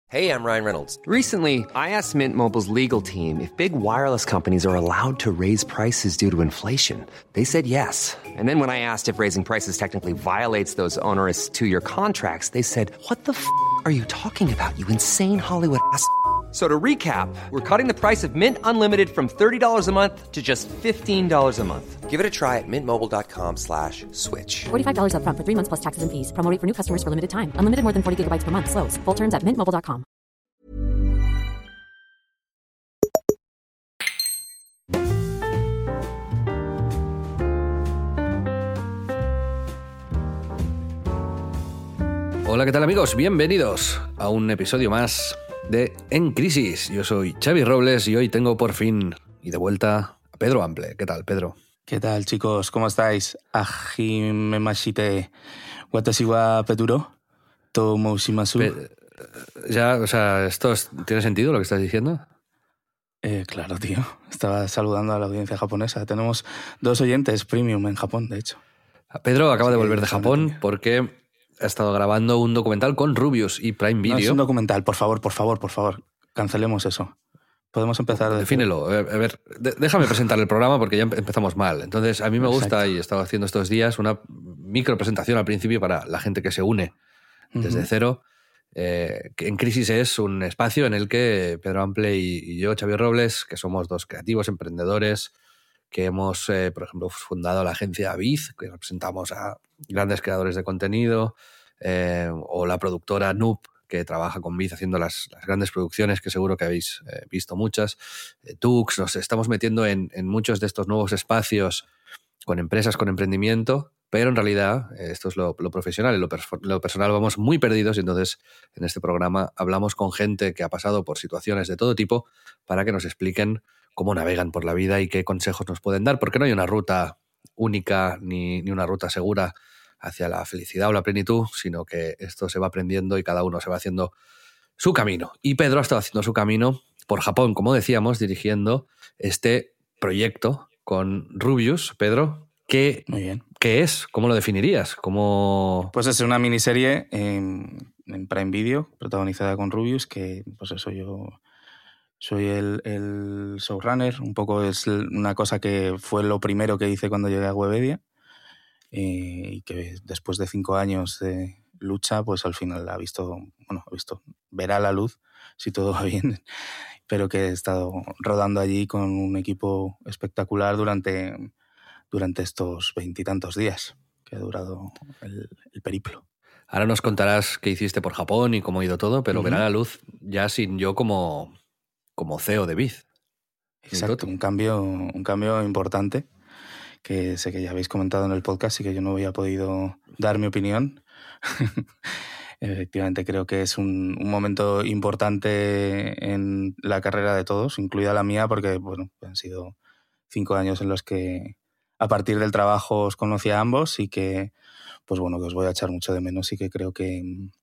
Hey, I'm Ryan Reynolds. Recently, I asked Mint Mobile's legal team if big wireless companies are allowed to raise prices due to inflation. They said yes. And then when I asked if raising prices technically violates those onerous two-year contracts, they said, "What the f*** are you talking about, you insane Hollywood ass?" So to recap, we're cutting the price of Mint Unlimited from $30 a month to just $15 a month. Give it a try at mintmobile.com/switch. $45 up front for 3 months plus taxes and fees. Promo rate for new customers for limited time. Unlimited more than 40 gigabytes per month. Slows full terms at mintmobile.com. Hola, ¿qué tal amigos? Bienvenidos a un episodio más de En Crisis. Yo soy Xavi Robles y hoy tengo por fin y de vuelta a Pedro Ample. ¿Qué tal, Pedro? ¿Qué tal, chicos? ¿Cómo estáis? Ajime mashite watashi wa Peduro tomoushimasu. Ya, o sea, ¿tiene sentido lo que estás diciendo? Claro, tío. Estaba saludando a la audiencia japonesa. Tenemos 2 oyentes premium en Japón, de hecho. Pedro acaba Así de que volver de Japón porque ha estado grabando un documental con Rubius y Prime Video. No es un documental, por favor. Cancelemos eso. Podemos empezar de... Defínelo. A ver, déjame presentar el programa porque ya empezamos mal. Entonces, a mí me gusta, y he estado haciendo estos días, una micro presentación al principio para la gente que se une desde cero. Que En Crisis es un espacio en el que Pedro Ample y yo, Xavi Robles, que somos 2 creativos, emprendedores, que hemos, por ejemplo, fundado la agencia Biz, que representamos a grandes creadores de contenido, o la productora Noob, que trabaja con Biz haciendo las grandes producciones, que seguro que habéis visto muchas. Tux, nos estamos metiendo en muchos de estos nuevos espacios con empresas, con emprendimiento, pero en realidad esto es lo profesional. En lo personal vamos muy perdidos y entonces en este programa hablamos con gente que ha pasado por situaciones de todo tipo para que nos expliquen cómo navegan por la vida y qué consejos nos pueden dar, porque no hay una ruta única ni una ruta segura hacia la felicidad o la plenitud, sino que esto se va aprendiendo y cada uno se va haciendo su camino. Y Pedro ha estado haciendo su camino por Japón, como decíamos, dirigiendo este proyecto con Rubius. Pedro, ¿qué es? ¿Cómo lo definirías? Pues es una miniserie en Prime Video, protagonizada con Rubius, que pues eso, yo soy el showrunner. Un poco es una cosa que fue lo primero que hice cuando llegué a Webedia, y que después de 5 años de lucha, pues al final verá la luz, si todo va bien, pero que he estado rodando allí con un equipo espectacular durante estos 20 y tantos días que ha durado el periplo. Ahora nos contarás qué hiciste por Japón y cómo ha ido todo, pero verá la luz ya sin yo como CEO de Biz. Exacto, un cambio importante, que sé que ya habéis comentado en el podcast y que yo no había podido dar mi opinión. Efectivamente, creo que es un momento importante en la carrera de todos, incluida la mía, porque han sido 5 años en los que a partir del trabajo os conocí a ambos y que, que os voy a echar mucho de menos y que creo que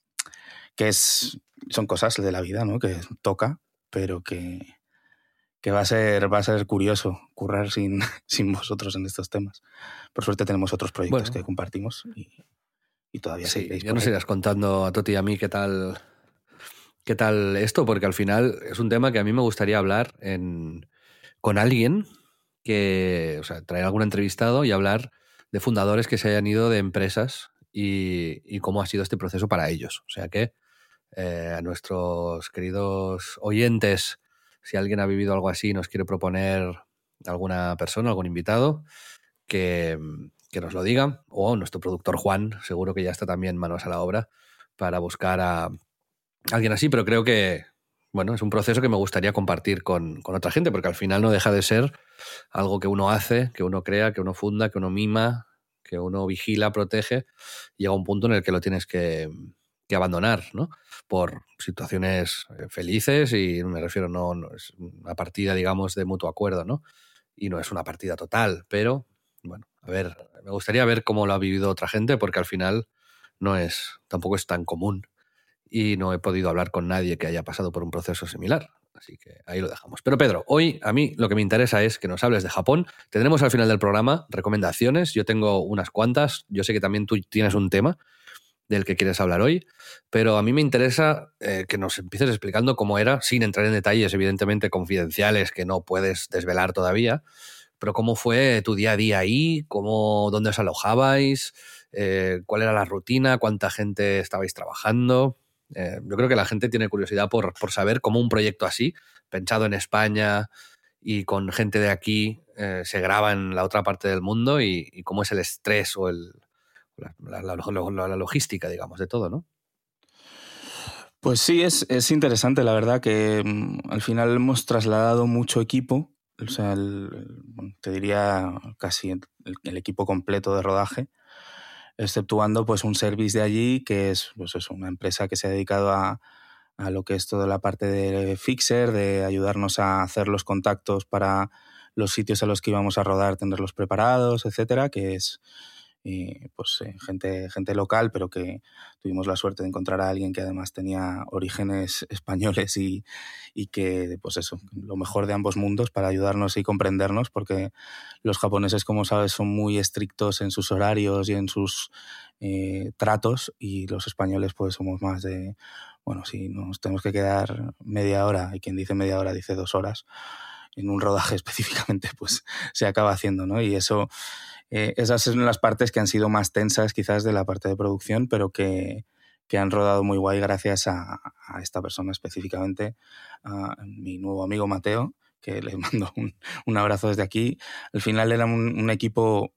son cosas de la vida, ¿no? Que toca, pero que va a ser curioso currar sin vosotros en estos temas. Por suerte tenemos otros proyectos que compartimos y todavía seguiréis. Ya nos irás contando a Toti y a mí qué tal esto, porque al final es un tema que a mí me gustaría hablar con alguien que, traer algún entrevistado y hablar de fundadores que se hayan ido de empresas y cómo ha sido este proceso para ellos. O sea que a nuestros queridos oyentes, si alguien ha vivido algo así y nos quiere proponer alguna persona, algún invitado, que nos lo diga. O nuestro productor Juan, seguro que ya está también manos a la obra para buscar a alguien así. Pero creo que es un proceso que me gustaría compartir con otra gente, porque al final no deja de ser algo que uno hace, que uno crea, que uno funda, que uno mima, que uno vigila, protege. Llega un punto en el que lo tienes que abandonar, ¿no? Por situaciones felices, y me refiero, no es una partida, digamos, de mutuo acuerdo, ¿no? Y no es una partida total, pero a ver, me gustaría ver cómo lo ha vivido otra gente, porque al final tampoco es tan común y no he podido hablar con nadie que haya pasado por un proceso similar. Así que ahí lo dejamos. Pero Pedro, hoy a mí lo que me interesa es que nos hables de Japón. Tendremos al final del programa recomendaciones. Yo tengo unas cuantas. Yo sé que también tú tienes un tema del que quieres hablar hoy, pero a mí me interesa que nos empieces explicando cómo era, sin entrar en detalles evidentemente confidenciales que no puedes desvelar todavía, pero cómo fue tu día a día ahí, dónde os alojabais, cuál era la rutina, cuánta gente estabais trabajando. Yo creo que la gente tiene curiosidad por saber cómo un proyecto así, pensado en España y con gente de aquí, se graba en la otra parte del mundo y cómo es el estrés o la logística, digamos, de todo, ¿no? Pues sí, es interesante, la verdad, que al final hemos trasladado mucho equipo, o sea, bueno, te diría casi el equipo completo de rodaje, exceptuando pues un service de allí que es pues eso, una empresa que se ha dedicado a lo que es toda la parte de fixer, de ayudarnos a hacer los contactos para los sitios a los que íbamos a rodar, tenerlos preparados, etcétera, que es gente local, pero que tuvimos la suerte de encontrar a alguien que además tenía orígenes españoles y que, pues eso, lo mejor de ambos mundos para ayudarnos y comprendernos, porque los japoneses, como sabes, son muy estrictos en sus horarios y en sus tratos, y los españoles pues somos más de, bueno, si nos tenemos que quedar media hora, y quien dice media hora dice 2 horas, en un rodaje específicamente, pues se acaba haciendo, ¿no? Y eso... esas son las partes que han sido más tensas quizás de la parte de producción, pero que han rodado muy guay gracias a esta persona específicamente, a mi nuevo amigo Mateo, que le mando un abrazo desde aquí. Al final era un equipo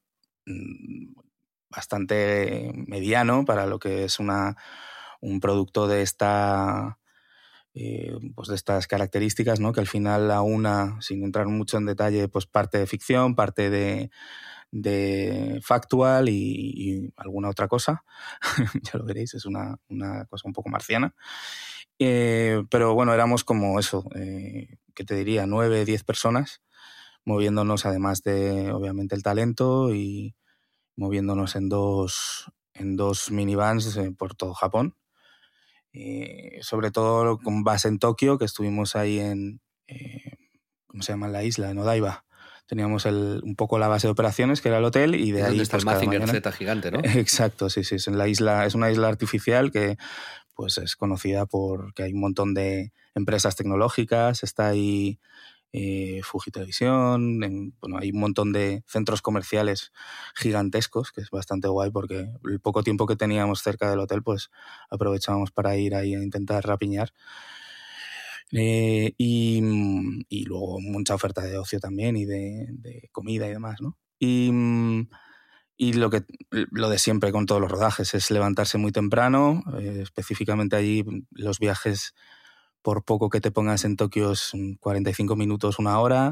bastante mediano para lo que es un producto de pues de estas características, ¿no? Que al final sin entrar mucho en detalle, pues parte de ficción, parte de factual y alguna otra cosa. Ya lo veréis, es una cosa un poco marciana. Pero bueno, éramos como eso, ¿qué te diría? 9, 10 personas moviéndonos, además de, obviamente, el talento, y moviéndonos en dos minivans por todo Japón. Sobre todo con base en Tokio, que estuvimos ahí en... ¿cómo se llama la isla? En Odaiba. Teníamos un poco la base de operaciones, que era el hotel, y de ahí... ¿Dónde está pues, el Mazinger Z gigante, no? Exacto, sí, es una isla artificial que pues es conocida porque hay un montón de empresas tecnológicas, está ahí Fuji Televisión, bueno, hay un montón de centros comerciales gigantescos, que es bastante guay, porque el poco tiempo que teníamos cerca del hotel, pues aprovechábamos para ir ahí a intentar rapiñar. Y luego mucha oferta de ocio también, y de comida y demás, ¿no? Y lo de siempre con todos los rodajes es levantarse muy temprano, específicamente allí los viajes, por poco que te pongas en Tokio, es 45 minutos, 1 hora,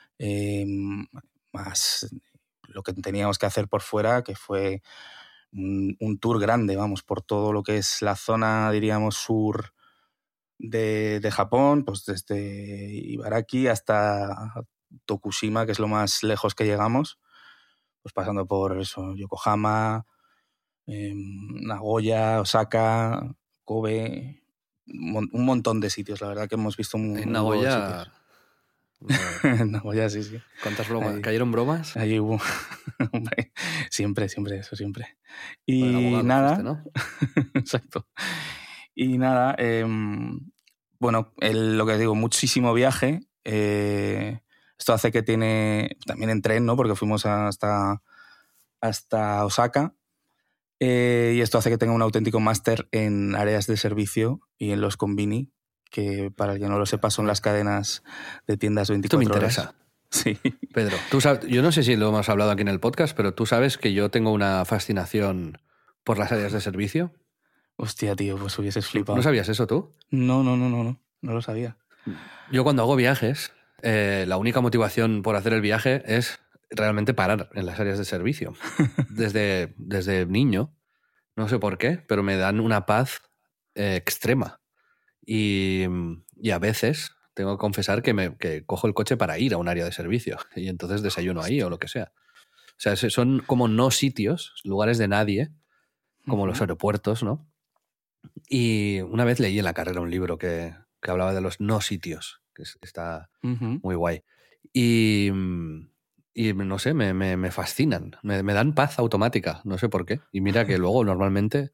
más lo que teníamos que hacer por fuera, que fue un tour grande, vamos, por todo lo que es la zona, diríamos, sur de Japón, pues desde Ibaraki hasta Tokushima, que es lo más lejos que llegamos, pues pasando por eso, Yokohama, Nagoya, Osaka, Kobe, un montón de sitios. La verdad que hemos visto en Nagoya. En Nagoya, sí. ¿Cuántas bromas? Ahí, ¿Cayeron bromas? Ahí hubo. siempre, eso siempre. Y abogado, nada. fuiste, ¿no? Exacto. Y nada, bueno, lo que digo, muchísimo viaje. Esto hace que también en tren, ¿no? Porque fuimos hasta Osaka. Y esto hace que tenga un auténtico máster en áreas de servicio y en los konbini, que para el que no lo sepa son las cadenas de tiendas 24 horas. Esto me horas. interesa. Sí. Pedro, tú sabes, yo no sé si lo hemos hablado aquí en el podcast, pero tú sabes que yo tengo una fascinación por las áreas de servicio. Hostia, tío, pues hubieses flipado. ¿No sabías eso tú? No lo sabía. Yo cuando hago viajes, la única motivación por hacer el viaje es realmente parar en las áreas de servicio. Desde niño, no sé por qué, pero me dan una paz extrema. Y a veces tengo que confesar que cojo el coche para ir a un área de servicio y entonces desayuno ahí o lo que sea. O sea, son como no sitios, lugares de nadie, como los aeropuertos, ¿no? Y una vez leí en la carrera un libro que hablaba de los no sitios, que está muy guay. Y no sé, me fascinan, me dan paz automática, no sé por qué. Y mira que luego normalmente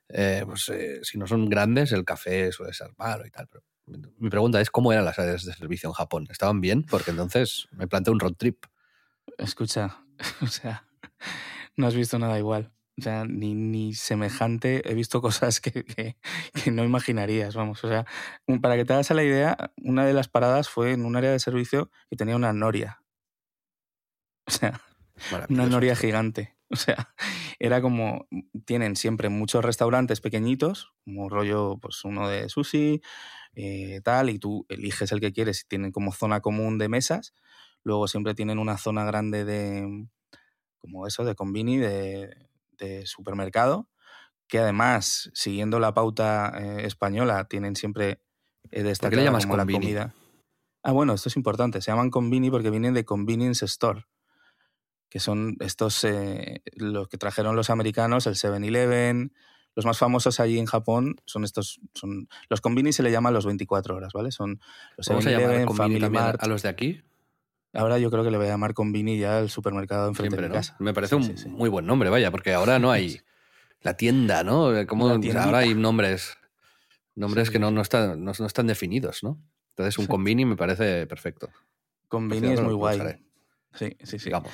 si no son grandes, el café suele ser malo y tal. Pero mi pregunta es, ¿cómo eran las áreas de servicio en Japón? ¿Estaban bien? Porque entonces me planteo un road trip. Escucha, o sea, no has visto nada igual. O sea, ni semejante. He visto cosas que no imaginarías, vamos. O sea, para que te hagas a la idea, una de las paradas fue en un área de servicio que tenía una noria. O sea, una noria gigante. O sea, era como... Tienen siempre muchos restaurantes pequeñitos, como rollo, pues uno de sushi, tal, y tú eliges el que quieres y tienen como zona común de mesas. Luego siempre tienen una zona grande de... como eso, de konbini, de supermercado, que además, siguiendo la pauta española, tienen siempre destacada ¿Por qué le llamas como konbini? la comida. Ah, bueno, esto es importante. Se llaman konbini porque vienen de convenience store, que son estos, los que trajeron los americanos, el 7-Eleven. Los más famosos allí en Japón son estos, los konbini se le llaman los 24 horas, ¿vale? Son los ¿Vamos a llamar 7-Eleven, konbini Family también Mart. a los de aquí? Ahora yo creo que le voy a llamar konbini ya el supermercado enfrente Siempre, de mi ¿no? casa. Me parece Sí. muy buen nombre, vaya, porque ahora no hay la tienda, ¿no? Como La tiendita. ahora hay nombres Sí. que no están definidos, ¿no? Entonces un Exacto. konbini me parece perfecto. Konbini es muy Lo guay. usaré, Sí. digamos.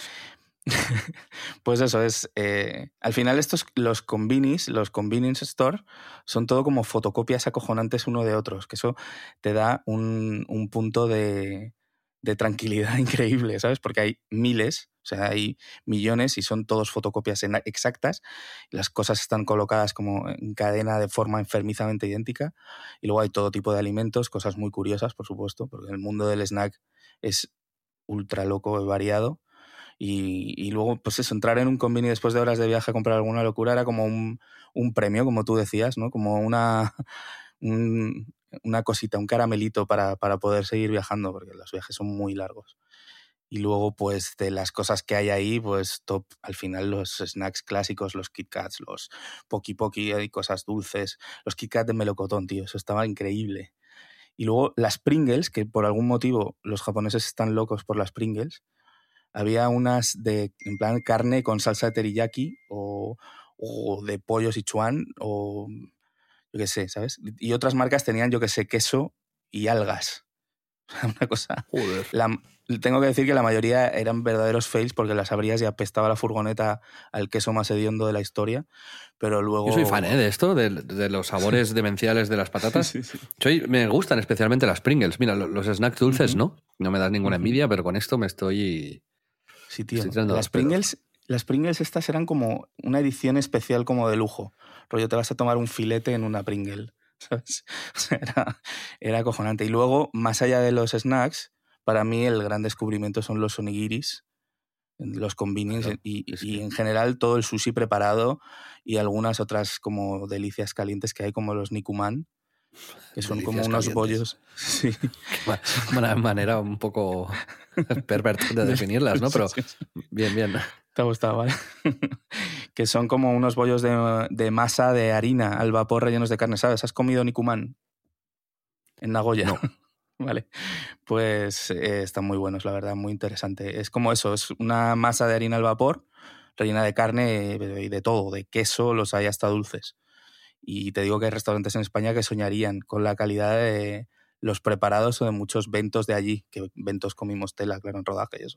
Pues eso es. Al final los konbinis, los convenience store, son todo como fotocopias acojonantes uno de otros, que eso te da un punto de tranquilidad increíble, ¿sabes? Porque hay miles, o sea, hay millones y son todos fotocopias exactas. Las cosas están colocadas como en cadena de forma enfermizamente idéntica. Y luego hay todo tipo de alimentos, cosas muy curiosas, por supuesto, porque el mundo del snack es ultra loco y variado. Y luego, pues eso, entrar en un konbini después de horas de viaje a comprar alguna locura era como un premio, como tú decías, ¿no? Como una cosita, un caramelito para poder seguir viajando, porque los viajes son muy largos. Y luego, pues, de las cosas que hay ahí, pues, top, al final, los snacks clásicos, los Kit Kats, los Poki Poki, hay cosas dulces. Los Kit Kat de melocotón, tío, eso estaba increíble. Y luego las Pringles, que por algún motivo los japoneses están locos por las Pringles. Había unas en plan, carne con salsa de teriyaki o de pollo sichuan o yo qué sé, ¿sabes? Y otras marcas tenían, yo qué sé, queso y algas. Una cosa... Joder. Tengo que decir que la mayoría eran verdaderos fails porque las abrías y apestaba la furgoneta al queso más hediondo de la historia, pero luego... Yo soy fan de esto, de los sabores demenciales de las patatas. Sí. Me gustan especialmente las Pringles. Mira, los snacks dulces, ¿no? No me das ninguna envidia, pero con esto me estoy... Sí, tío. tirando los pelos. Las Pringles estas eran como una edición especial como de lujo. Rollo, te vas a tomar un filete en una Pringle, ¿sabes? O sea, era acojonante. Y luego, más allá de los snacks, para mí el gran descubrimiento son los onigiris, los konbinis, Claro, y en general todo el sushi preparado y algunas otras como delicias calientes que hay, como los nikuman, que son como unos Delicias bollos. Sí. Una manera un poco perversa de definirlas, ¿no? Pero bien. Te ha gustado, ¿vale? Que son como unos bollos de masa de harina al vapor rellenos de carne, ¿sabes? ¿Has comido nikuman en Nagoya? No. Vale, pues están muy buenos, la verdad, muy interesante. Es como eso, es una masa de harina al vapor rellena de carne y de todo, de queso, los hay hasta dulces. Y te digo que hay restaurantes en España que soñarían con la calidad de los preparados o de muchos bentos de allí, que bentos comimos tela, claro, en rodaje y eso.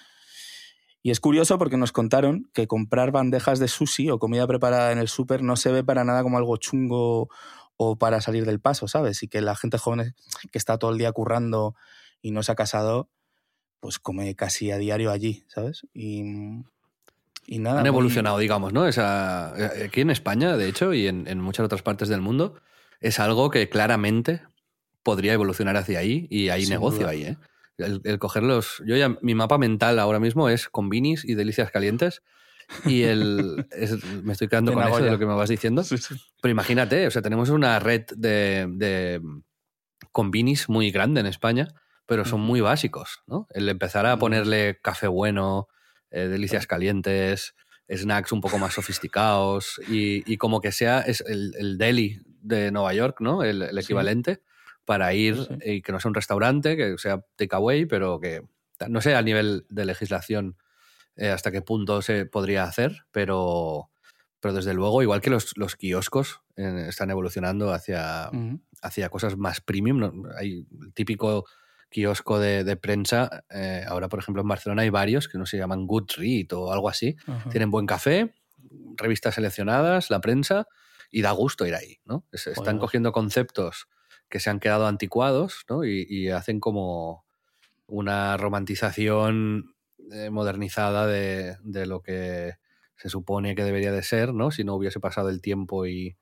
Y es curioso porque nos contaron que comprar bandejas de sushi o comida preparada en el súper no se ve para nada como algo chungo o para salir del paso, ¿sabes? Y que la gente joven que está todo el día currando y no se ha casado, pues come casi a diario allí, ¿sabes? Y nada. Han evolucionado, digamos, ¿no? Aquí en España, de hecho, y en muchas otras partes del mundo, es algo que claramente podría evolucionar hacia ahí y hay Sin negocio duda. ahí, ¿eh? El cogerlos... mi mapa mental ahora mismo es konbinis y delicias calientes y me estoy quedando De con eso Nagoya. de lo que me vas diciendo. Sí. Pero imagínate, o sea, tenemos una red de konbinis muy grande en España, pero son muy básicos, ¿no? El empezar a ponerle café bueno, delicias calientes, snacks un poco más sofisticados y como que sea el deli de Nueva York, ¿no? El equivalente para ir Sí. y que no sea un restaurante, que sea takeaway, pero que no sé a nivel de legislación hasta qué punto se podría hacer, pero Pero desde luego, igual que los kioscos están evolucionando hacia cosas más premium, ¿no? Hay el típico kiosco de prensa. Ahora, por ejemplo, en Barcelona hay varios que no se llaman Goodread o algo así. Ajá. Tienen buen café, revistas seleccionadas, la prensa, y da gusto ir ahí, ¿no? Están cogiendo conceptos que se han quedado anticuados, ¿no? Y hacen como una romantización modernizada de lo que se supone que debería de ser, ¿no? Si no hubiese pasado el tiempo y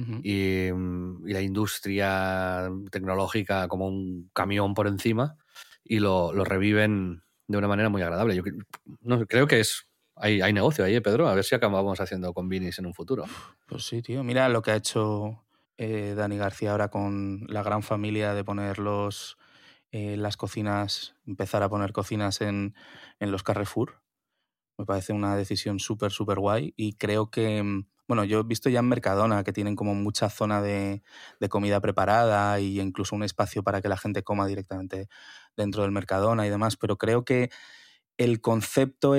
la industria tecnológica como un camión por encima, y lo reviven de una manera muy agradable. Yo no, creo que hay negocio ahí, Pedro. A ver si acabamos haciendo convinis en un futuro. Pues sí, tío. Mira lo que ha hecho Dani García ahora con la gran familia de poner las cocinas, empezar a poner cocinas en los Carrefour. Me parece una decisión súper, súper guay, y creo que, bueno, yo he visto ya en Mercadona que tienen como mucha zona de comida preparada e incluso un espacio para que la gente coma directamente dentro del Mercadona y demás, pero creo que el concepto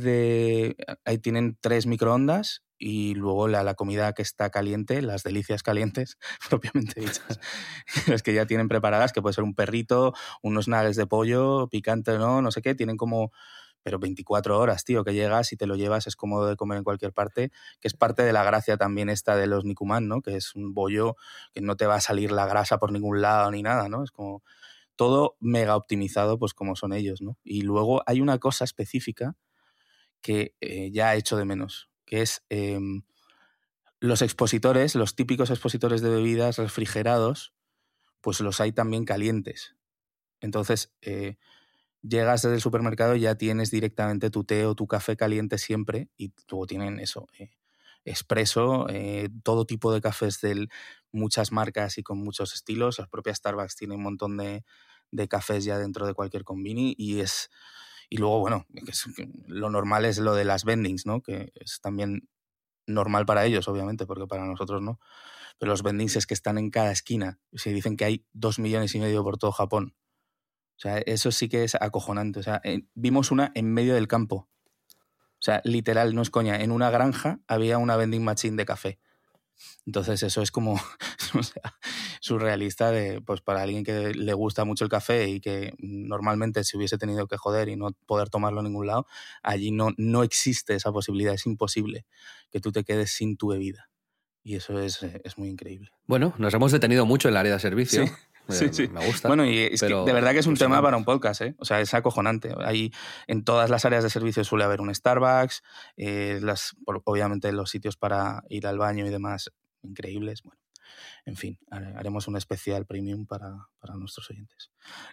ahí tienen 3 microondas y luego la comida que está caliente, las delicias calientes, propiamente dichas, las que ya tienen preparadas, que puede ser un perrito, unos nuggets de pollo, picante, no sé qué, tienen como... Pero 24 horas, tío, que llegas y te lo llevas, es cómodo de comer en cualquier parte, que es parte de la gracia también esta de los Nikuman, ¿no? Que es un bollo que no te va a salir la grasa por ningún lado ni nada, ¿no? Es como todo mega optimizado, pues como son ellos, ¿no? Y luego hay una cosa específica que ya echo de menos, que es los expositores, los típicos expositores de bebidas refrigerados, pues los hay también calientes. Entonces... llegas desde el supermercado y ya tienes directamente tu té o tu café caliente siempre, y luego tienen eso, espresso, todo tipo de cafés de muchas marcas y con muchos estilos. Las propias Starbucks tienen un montón de cafés ya dentro de cualquier convini, y luego, bueno, lo normal es lo de las vendings, ¿no? Que es también normal para ellos, obviamente, porque para nosotros no. Pero los vendings es que están en cada esquina. Se dicen que hay 2,5 millones por todo Japón. O sea, eso sí que es acojonante. O sea, vimos una en medio del campo. O sea, literal, no es coña. En una granja había una vending machine de café. Entonces eso es como o sea, surrealista pues para alguien que le gusta mucho el café y que normalmente se hubiese tenido que joder y no poder tomarlo en ningún lado, allí no existe esa posibilidad. Es imposible que tú te quedes sin tu bebida. Y eso es muy increíble. Bueno, nos hemos detenido mucho en el área de servicio. Sí. Sí. Me gusta. Bueno, y es que de verdad que es un tema para un podcast, ¿eh? O sea, es acojonante. Ahí en todas las áreas de servicio suele haber un Starbucks, obviamente los sitios para ir al baño y demás increíbles. Bueno, en fin, haremos un especial premium para nuestros oyentes.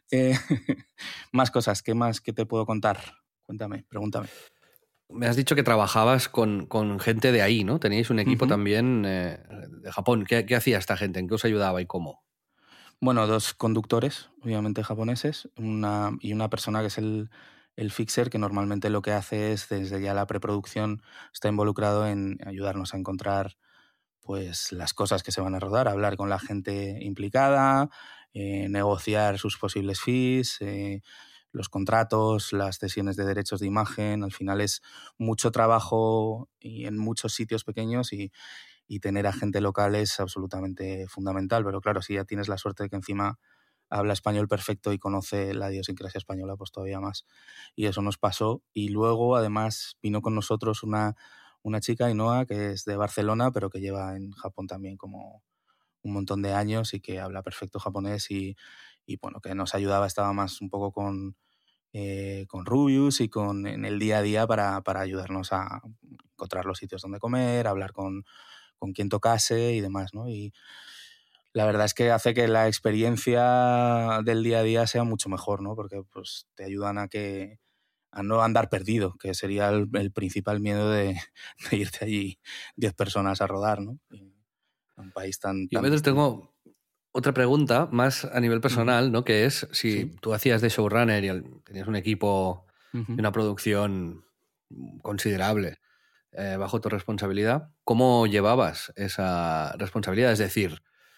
Más cosas, ¿qué más que te puedo contar? Cuéntame, pregúntame. Me has dicho que trabajabas con gente de ahí, ¿no? Teníais un equipo también de Japón. ¿Qué hacía esta gente? ¿En qué os ayudaba y cómo? Bueno, 2 conductores, obviamente japoneses, y una persona que es el fixer, que normalmente lo que hace es, desde ya la preproducción, está involucrado en ayudarnos a encontrar pues las cosas que se van a rodar, hablar con la gente implicada, negociar sus posibles fees, los contratos, las cesiones de derechos de imagen. Al final es mucho trabajo y en muchos sitios pequeños, y tener a gente local es absolutamente fundamental. Pero claro, si ya tienes la suerte de que encima habla español perfecto y conoce la idiosincrasia española, pues todavía más. Y eso nos pasó. Y luego, además, vino con nosotros una chica, Ainhoa, que es de Barcelona, pero que lleva en Japón también como un montón de años y que habla perfecto japonés, y bueno, que nos ayudaba, estaba más un poco con Rubius y en el día a día para ayudarnos a encontrar los sitios donde comer, hablar con quien tocase y demás, ¿no? Y la verdad es que hace que la experiencia del día a día sea mucho mejor, ¿no? Porque pues te ayudan a no andar perdido, que sería el principal miedo de irte allí 10 personas a rodar, ¿no? Un país tan... Yo tengo otra pregunta más a nivel personal, ¿no? Que es, si tú hacías de showrunner y tenías un equipo y una producción considerable bajo tu responsabilidad, ¿cómo llevabas esa responsabilidad? Es decir,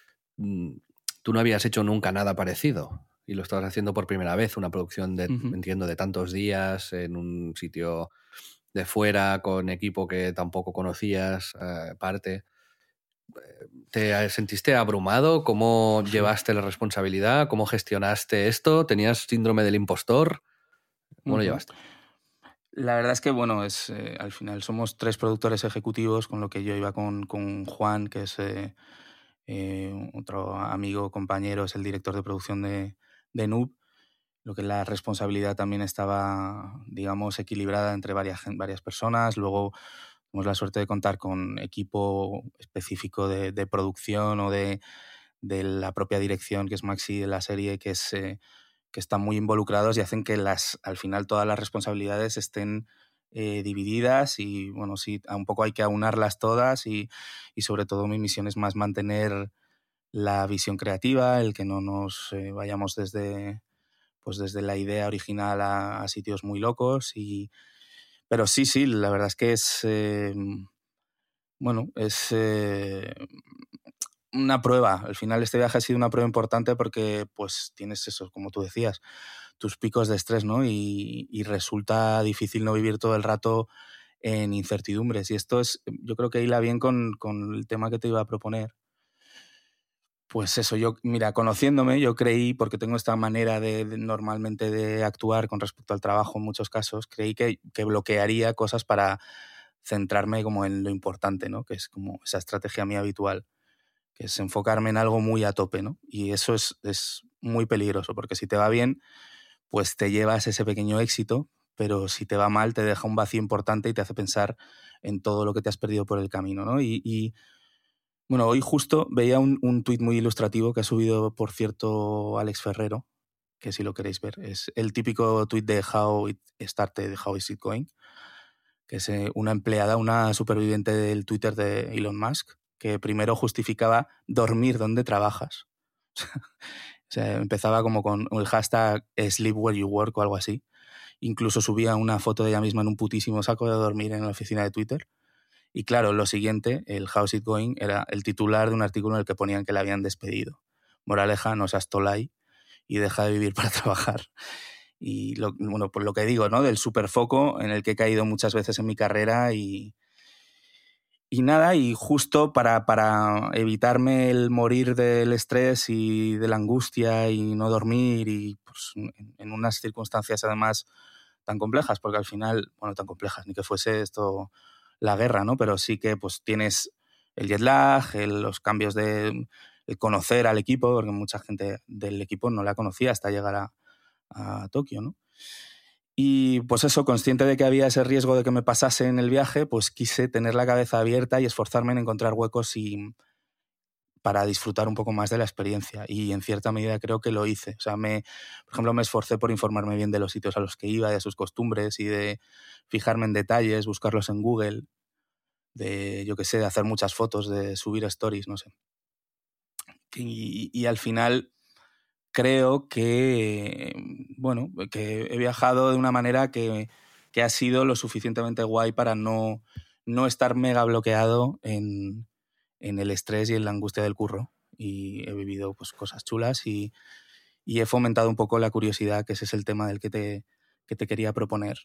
tú no habías hecho nunca nada parecido y lo estabas haciendo por primera vez, una producción entiendo, de tantos días en un sitio de fuera, con equipo que tampoco conocías, parte. ¿Te sentiste abrumado? ¿Cómo llevaste la responsabilidad? ¿Cómo gestionaste esto? ¿Tenías síndrome del impostor? ¿Cómo lo llevaste? La verdad es que, bueno, al final somos 3 productores ejecutivos, con lo que yo iba con Juan, que es otro amigo, compañero, es el director de producción de Noob. Lo que la responsabilidad también estaba, digamos, equilibrada entre varias personas. Luego tuvimos la suerte de contar con equipo específico de producción o de la propia dirección, que es Maxi de la serie, que están muy involucrados y hacen que al final todas las responsabilidades estén divididas y, bueno, sí, un poco hay que aunarlas todas y sobre todo mi misión es más mantener la visión creativa, el que no nos vayamos desde la idea original a sitios muy locos. Pero sí, la verdad es que es una prueba. Al final este viaje ha sido una prueba importante porque pues tienes eso, como tú decías, tus picos de estrés, ¿no? Y resulta difícil no vivir todo el rato en incertidumbres. Y esto yo creo que hila bien con el tema que te iba a proponer. Pues eso, mira, conociéndome, yo creí, porque tengo esta manera normalmente de actuar con respecto al trabajo en muchos casos, creí que bloquearía cosas para centrarme como en lo importante, ¿no? Que es como esa estrategia mía habitual, que es enfocarme en algo muy a tope, ¿no? Y eso es muy peligroso, porque si te va bien, pues te llevas ese pequeño éxito, pero si te va mal, te deja un vacío importante y te hace pensar en todo lo que te has perdido por el camino, ¿no? Bueno, hoy justo veía un tuit muy ilustrativo que ha subido, por cierto, Alex Ferrero, que si lo queréis ver, es el típico tuit de How It Started, How Is It Going, que es una empleada, una superviviente del Twitter de Elon Musk, que primero justificaba dormir donde trabajas. O sea, empezaba como con el hashtag Sleep Where You Work o algo así. Incluso subía una foto de ella misma en un putísimo saco de dormir en la oficina de Twitter. Y claro, lo siguiente, el How's It Going, era el titular de un artículo en el que ponían que la habían despedido. Moraleja, no seas tolai y deja de vivir para trabajar. Y bueno, por lo que digo, ¿no? Del superfoco en el que he caído muchas veces en mi carrera y nada, y justo para evitarme el morir del estrés y de la angustia y no dormir y pues, en unas circunstancias además tan complejas, porque al final, bueno, tan complejas, ni que fuese esto la guerra, ¿no? Pero sí que pues tienes el jet lag, los cambios de conocer al equipo, porque mucha gente del equipo no la conocía hasta llegar a Tokio, ¿no? Y pues eso, consciente de que había ese riesgo de que me pasase en el viaje, pues quise tener la cabeza abierta y esforzarme en encontrar huecos para disfrutar un poco más de la experiencia. Y en cierta medida creo que lo hice. O sea, por ejemplo, me esforcé por informarme bien de los sitios a los que iba, de sus costumbres y de fijarme en detalles, buscarlos en Google, yo qué sé, de hacer muchas fotos, de subir stories, no sé. Y al final creo que, bueno, que he viajado de una manera que ha sido lo suficientemente guay para no estar mega bloqueado en el estrés y en la angustia del curro. Y he vivido pues, cosas chulas y he fomentado un poco la curiosidad, que ese es el tema del que te quería proponer.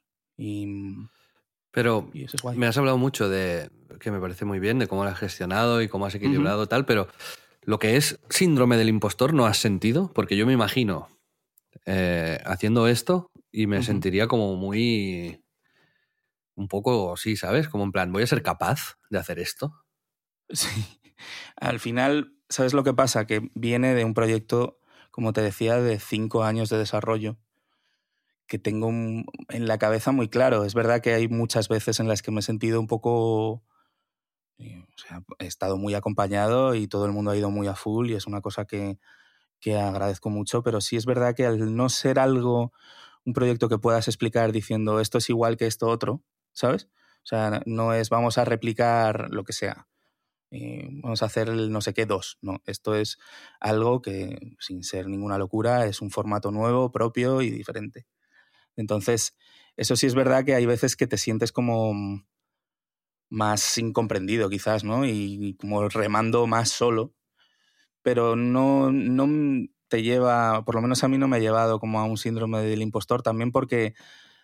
Pero y eso es guay. Me has hablado mucho que me parece muy bien, de cómo lo has gestionado y cómo has equilibrado tal, pero lo que es síndrome del impostor no has sentido, porque yo me imagino haciendo esto y me sentiría como muy, un poco, sí, ¿sabes? Como en plan, ¿voy a ser capaz de hacer esto? Sí, al final, ¿sabes lo que pasa? Que viene de un proyecto, como te decía, de 5 años de desarrollo, que tengo en la cabeza muy claro. Es verdad que hay muchas veces en las que me he sentido un poco... o sea, he estado muy acompañado y todo el mundo ha ido muy a full y es una cosa que agradezco mucho, pero sí es verdad que al no ser un proyecto que puedas explicar diciendo esto es igual que esto otro, ¿sabes? O sea, no es vamos a replicar lo que sea. Vamos a hacer el no sé qué 2. No, esto es algo que, sin ser ninguna locura, es un formato nuevo, propio y diferente. Entonces, eso sí es verdad que hay veces que te sientes como más incomprendido quizás, ¿no? Y como remando más solo, pero no te lleva, por lo menos a mí no me ha llevado como a un síndrome del impostor, también porque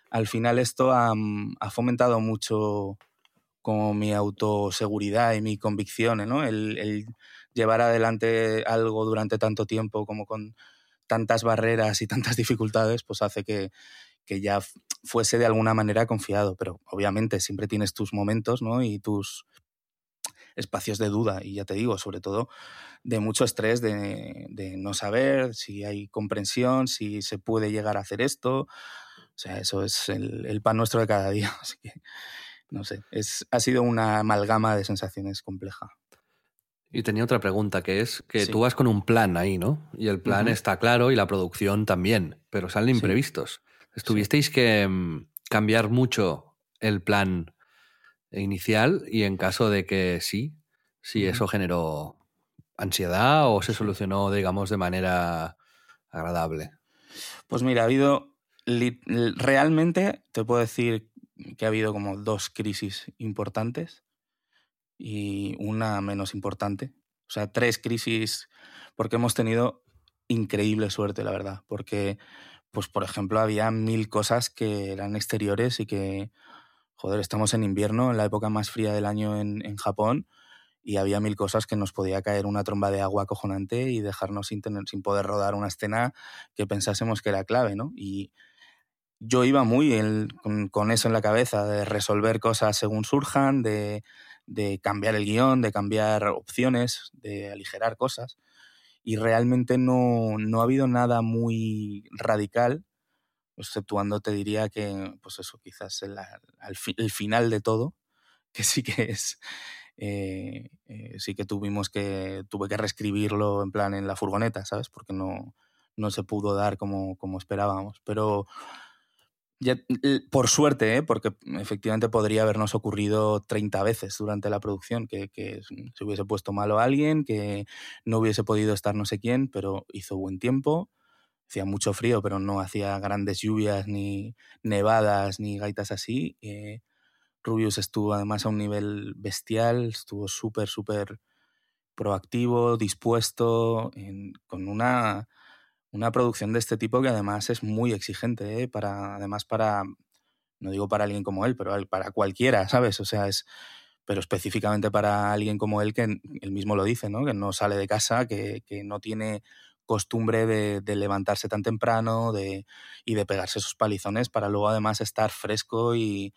al final esto ha fomentado mucho como mi autoseguridad y mi convicción, ¿no? El llevar adelante algo durante tanto tiempo, como con tantas barreras y tantas dificultades, pues hace que ya fuese de alguna manera confiado. Pero obviamente siempre tienes tus momentos, ¿no? Y tus espacios de duda. Y ya te digo, sobre todo de mucho estrés, de no saber si hay comprensión, si se puede llegar a hacer esto. O sea, eso es el pan nuestro de cada día. Así que, no sé, ha sido una amalgama de sensaciones compleja. Y tenía otra pregunta, que es que Sí. tú vas con un plan ahí, ¿no? Y el plan está claro y la producción también, pero salen imprevistos. ¿Tuvisteis que cambiar mucho el plan inicial? Y en caso de que sí, eso generó ansiedad o se solucionó, digamos, de manera agradable. Pues mira, ha habido, realmente te puedo decir que ha habido como 2 crisis importantes y una menos importante. O sea, 3 crisis, porque hemos tenido increíble suerte, la verdad. Porque, pues por ejemplo, había 1000 cosas que eran exteriores y que, joder, estamos en invierno, en la época más fría del año en Japón, y había 1000 cosas que nos podía caer una tromba de agua acojonante y dejarnos sin poder rodar una escena que pensásemos que era clave, ¿no? Y yo iba muy con eso en la cabeza, de resolver cosas según surjan, de cambiar el guión, de cambiar opciones, de aligerar cosas. Y realmente no ha habido nada muy radical, exceptuando, te diría que, pues eso, quizás el final de todo, que sí que es... sí que tuve que reescribirlo en plan en la furgoneta, ¿sabes? Porque no se pudo dar como esperábamos. Pero ya, por suerte, porque efectivamente podría habernos ocurrido 30 veces durante la producción, que se hubiese puesto malo a alguien, que no hubiese podido estar no sé quién, pero hizo buen tiempo, hacía mucho frío, pero no hacía grandes lluvias, ni nevadas, ni gaitas así. Rubius estuvo además a un nivel bestial, estuvo súper, súper proactivo, dispuesto, con una producción de este tipo que además es muy exigente, ¿eh? No digo para alguien como él, pero para cualquiera, ¿sabes? O sea, pero específicamente para alguien como él, que él mismo lo dice, ¿no? Que no sale de casa, que no tiene costumbre de levantarse tan temprano y de pegarse esos palizones para luego además estar fresco y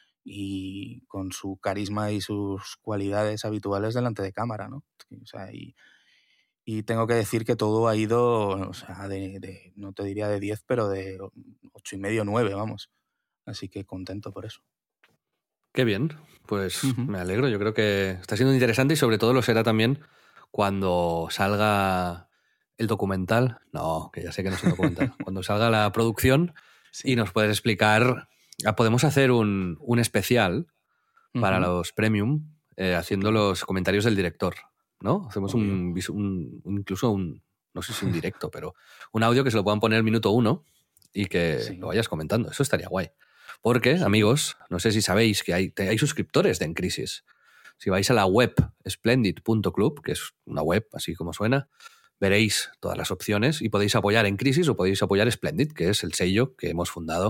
con su carisma y sus cualidades habituales delante de cámara, ¿no? O sea, y tengo que decir que todo ha ido, o sea, no te diría de 10, pero de 8,5, 9, vamos. Así que contento por eso. Qué bien, pues me alegro. Yo creo que está siendo interesante y sobre todo lo será también cuando salga el documental. No, que ya sé que no es un documental. Cuando salga la producción y nos puedes explicar. Podemos hacer un especial para los premium haciendo los comentarios del director, ¿no? Hacemos incluso un, no sé si un directo, pero un audio que se lo puedan poner minuto 1 y que lo vayas comentando. Eso estaría guay. Porque, amigos, no sé si sabéis que hay suscriptores de En Crisis. Si vais a la web splendid.club, que es una web así como suena, veréis todas las opciones y podéis apoyar En Crisis o podéis apoyar Splendid, que es el sello que hemos fundado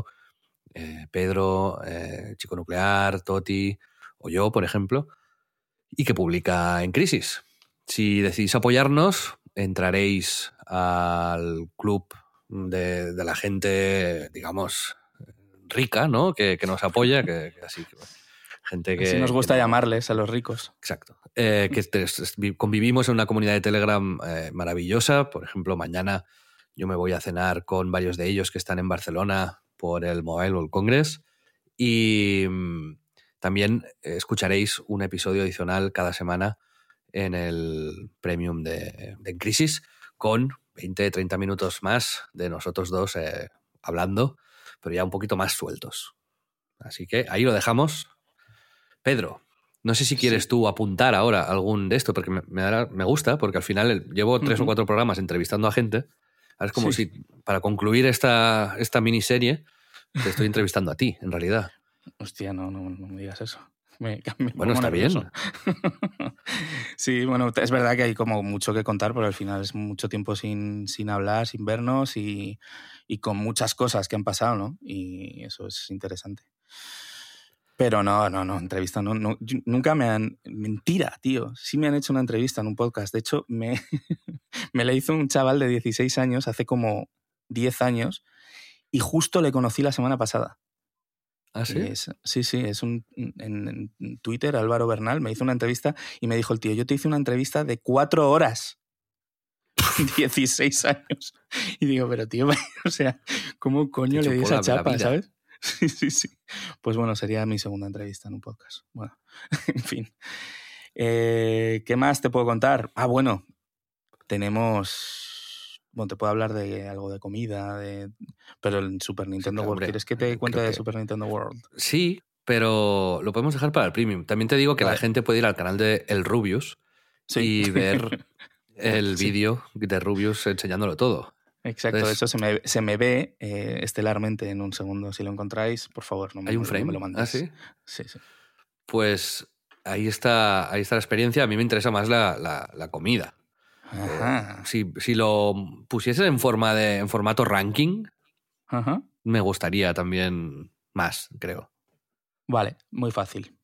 Pedro, Chico Nuclear, Toti o yo, por ejemplo, y que publica En Crisis. Si decidís apoyarnos, entraréis al club de la gente, digamos, rica, ¿no? Que nos apoya, que así gente que... Así nos gusta llamarles a los ricos. Exacto. Convivimos en una comunidad de Telegram maravillosa. Por ejemplo, mañana yo me voy a cenar con varios de ellos que están en Barcelona por el Mobile World Congress y también escucharéis un episodio adicional cada semana en el Premium de En Crisis con 20-30 minutos más de nosotros dos hablando, pero ya un poquito más sueltos. Así que ahí lo dejamos. Pedro, no sé si quieres tú apuntar ahora algún de esto, porque me gusta, porque al final llevo 3 o 4 programas entrevistando a gente. Ahora es como si, para concluir esta miniserie, te estoy entrevistando a ti, en realidad. Hostia, no me digas eso. Bueno, está bien. Sí, bueno, es verdad que hay como mucho que contar, pero al final es mucho tiempo sin hablar, sin vernos y con muchas cosas que han pasado, ¿no? Y eso es interesante. Pero no, entrevista no, nunca me han... Mentira, tío. Sí me han hecho una entrevista en un podcast. De hecho, me la hizo un chaval de 16 años hace como 10 años y justo le conocí la semana pasada. ¿Ah, sí? Sí, es en Twitter, Álvaro Bernal, me hizo una entrevista y me dijo el tío, yo te hice una entrevista de 4 horas. 16 años. Y digo, pero tío, o sea, ¿cómo coño le di esa chapa, ¿sabes? Sí. Pues bueno, sería mi segunda entrevista en un podcast. Bueno, en fin. ¿Qué más te puedo contar? Ah, bueno, tenemos... Bueno, te puedo hablar de algo de comida, pero en Super Nintendo World. Hombre, ¿Quieres que te cuente de Super Nintendo World? Sí, pero lo podemos dejar para el Premium. También te digo que la gente puede ir al canal de El Rubius y ver el vídeo de Rubius enseñándolo todo. Exacto, entonces, de hecho se me ve estelarmente en un segundo. Si lo encontráis, por favor, no me lo mandéis. ¿Ah, sí? Sí. Pues ahí está la experiencia. A mí me interesa más la comida. Ajá. Si lo pusieses en formato ranking, ajá, me gustaría también más, creo. Vale, muy fácil.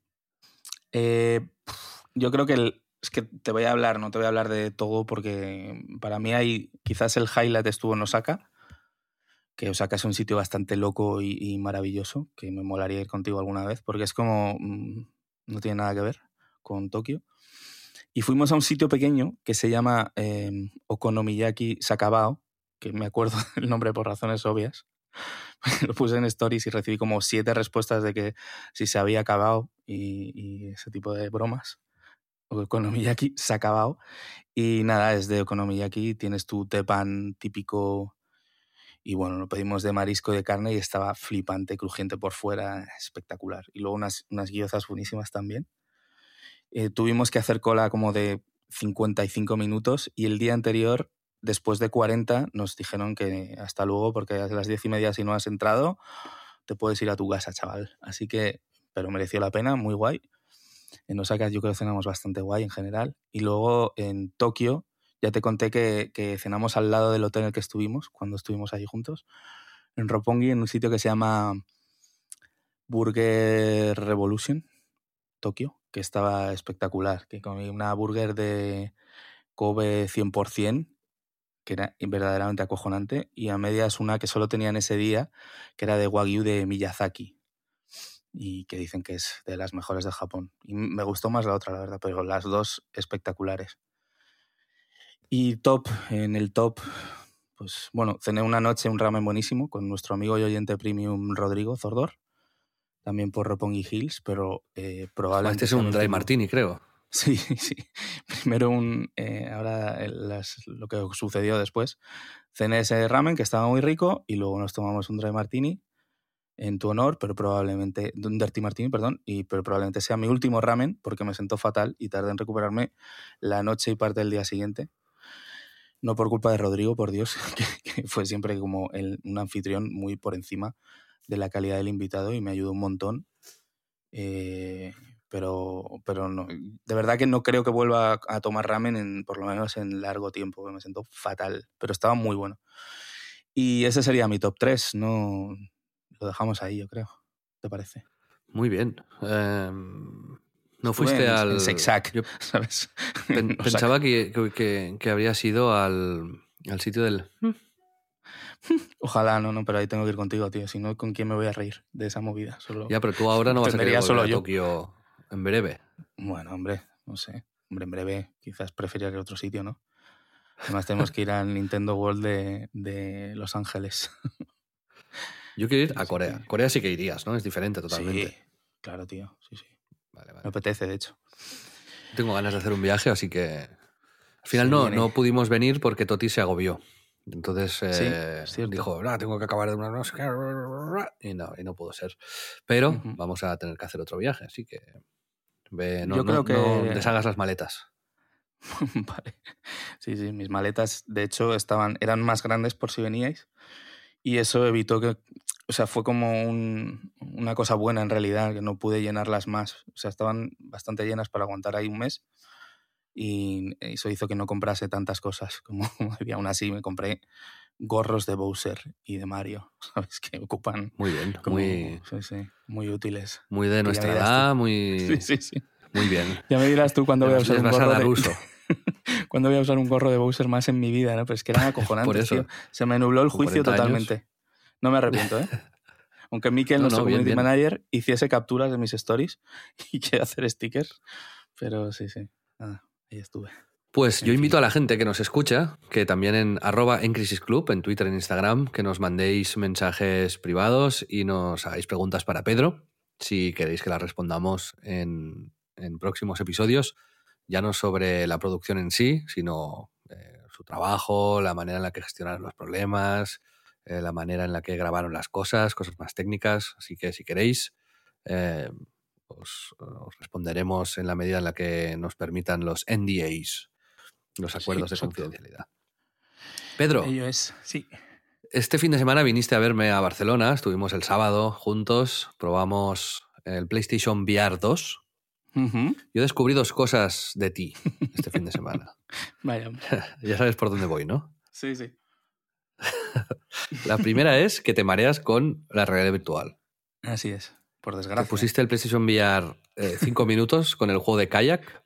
Yo creo que es que te voy a hablar, no te voy a hablar de todo porque para mí quizás el highlight estuvo en Osaka, que Osaka es un sitio bastante loco y maravilloso, que me molaría ir contigo alguna vez, porque es como... no tiene nada que ver con Tokio. Y fuimos a un sitio pequeño que se llama Okonomiyaki Sakabao, que me acuerdo del nombre por razones obvias. Lo puse en stories y recibí como 7 respuestas de que si se había acabado y ese tipo de bromas. Okonomiyaki Sakabao. Y nada, es de Okonomiyaki, tienes tu tepan típico y bueno, lo pedimos de marisco y de carne y estaba flipante, crujiente por fuera, espectacular. Y luego unas gyozas buenísimas también. Tuvimos que hacer cola como de 55 minutos y el día anterior, después de 40, nos dijeron que hasta luego porque a las 10:30 si no has entrado te puedes ir a tu casa, chaval. Así que, pero mereció la pena, muy guay. En Osaka yo creo que cenamos bastante guay en general. Y luego en Tokio ya te conté que cenamos al lado del hotel en el que estuvimos, cuando estuvimos allí juntos, en Roppongi, en un sitio que se llama Burger Revolution, Tokio, que estaba espectacular, que comí una burger de Kobe 100%, que era verdaderamente acojonante, y a medias una que solo tenían ese día, que era de Wagyu de Miyazaki, y que dicen que es de las mejores de Japón. Y me gustó más la otra, la verdad, pero las dos espectaculares. Y en el top, pues bueno, cené una noche un ramen buenísimo con nuestro amigo y oyente premium Rodrigo Zordor, también por Roppongi Hills, pero probablemente... Este es un dry martini, creo. Sí. Primero ahora lo que sucedió después. Cené ese ramen que estaba muy rico y luego nos tomamos un dry martini en tu honor, pero probablemente... Un dirty martini, perdón, pero probablemente sea mi último ramen porque me sentó fatal y tardé en recuperarme la noche y parte del día siguiente. No por culpa de Rodrigo, por Dios, que fue siempre como un anfitrión muy por encima de la calidad del invitado y me ayudó un montón. Pero no, de verdad que no creo que vuelva a tomar ramen por lo menos en largo tiempo, que me siento fatal, pero estaba muy bueno. Y ese sería mi top 3, no lo dejamos ahí, yo creo. ¿Te parece? Muy bien. No fuiste en Sexac, ¿sabes? Pensaba que habrías ido al sitio del... Ojalá, no, pero ahí tengo que ir contigo, tío. Si no, ¿con quién me voy a reír de esa movida? Ya, pero tú ahora no vas a querer volver solo a yo. Tokio en breve. Bueno, hombre, no sé. Hombre, en breve quizás preferiría ir a otro sitio, ¿no? Además tenemos que ir al Nintendo World de Los Ángeles. Yo quiero ir a Corea. Sí. Corea sí que irías, ¿no? Es diferente totalmente. Sí, claro, tío. Sí. Vale. Me apetece, de hecho. Tengo ganas de hacer un viaje, así que... Al final no pudimos venir porque Toti se agobió. Entonces dijo, tengo que acabar de una noche. Y no pudo ser. Pero vamos a tener que hacer otro viaje, así que... Yo creo que no deshagas las maletas. Vale. Sí, mis maletas, de hecho, eran más grandes por si veníais. Y eso evitó que O sea, fue como una cosa buena en realidad, que no pude llenarlas más. O sea, estaban bastante llenas para aguantar ahí un mes y eso hizo que no comprase tantas cosas como había. Aún así me compré gorros de Bowser y de Mario, ¿sabes? Que ocupan... Muy bien, como, muy, sí, muy útiles. muy de Que nuestra ya me dirás edad, tú. muy, Sí. muy bien. Ya me dirás tú cuándo voy a usar Les un vas a gorro dar de... uso. ¿Cuándo voy a usar un gorro de Bowser más en mi vida, ¿no? Pero es que eran acojonantes, Por eso. tío. Se me nubló el Con juicio 40 años. totalmente. No me arrepiento, ¿eh? Aunque Mikel, nuestro bien, community bien. manager, hiciese capturas de mis stories y quiere hacer stickers. Pero sí. Nada, ahí estuve. Pues En yo fin. invito a la gente que nos escucha, que también en @encrisisclub, en Twitter, en Instagram, que nos mandéis mensajes privados y nos hagáis preguntas para Pedro, si queréis que las respondamos en próximos episodios, ya no sobre la producción en sí, sino su trabajo, la manera en la que gestionaron los problemas, la manera en la que grabaron las cosas más técnicas. Así que si queréis, os responderemos en la medida en la que nos permitan los NDAs. Los acuerdos de exacto. confidencialidad. Pedro, Ello es, sí. este fin de semana viniste a verme a Barcelona, estuvimos el sábado juntos, probamos el PlayStation VR 2. Ujú. Yo descubrí 2 cosas de ti este fin de semana. Vaya, hombre. Ya sabes por dónde voy, ¿no? Sí. La primera es que te mareas con la realidad virtual. Así es, por Te desgracia. pusiste el PlayStation VR 5 minutos con el juego de kayak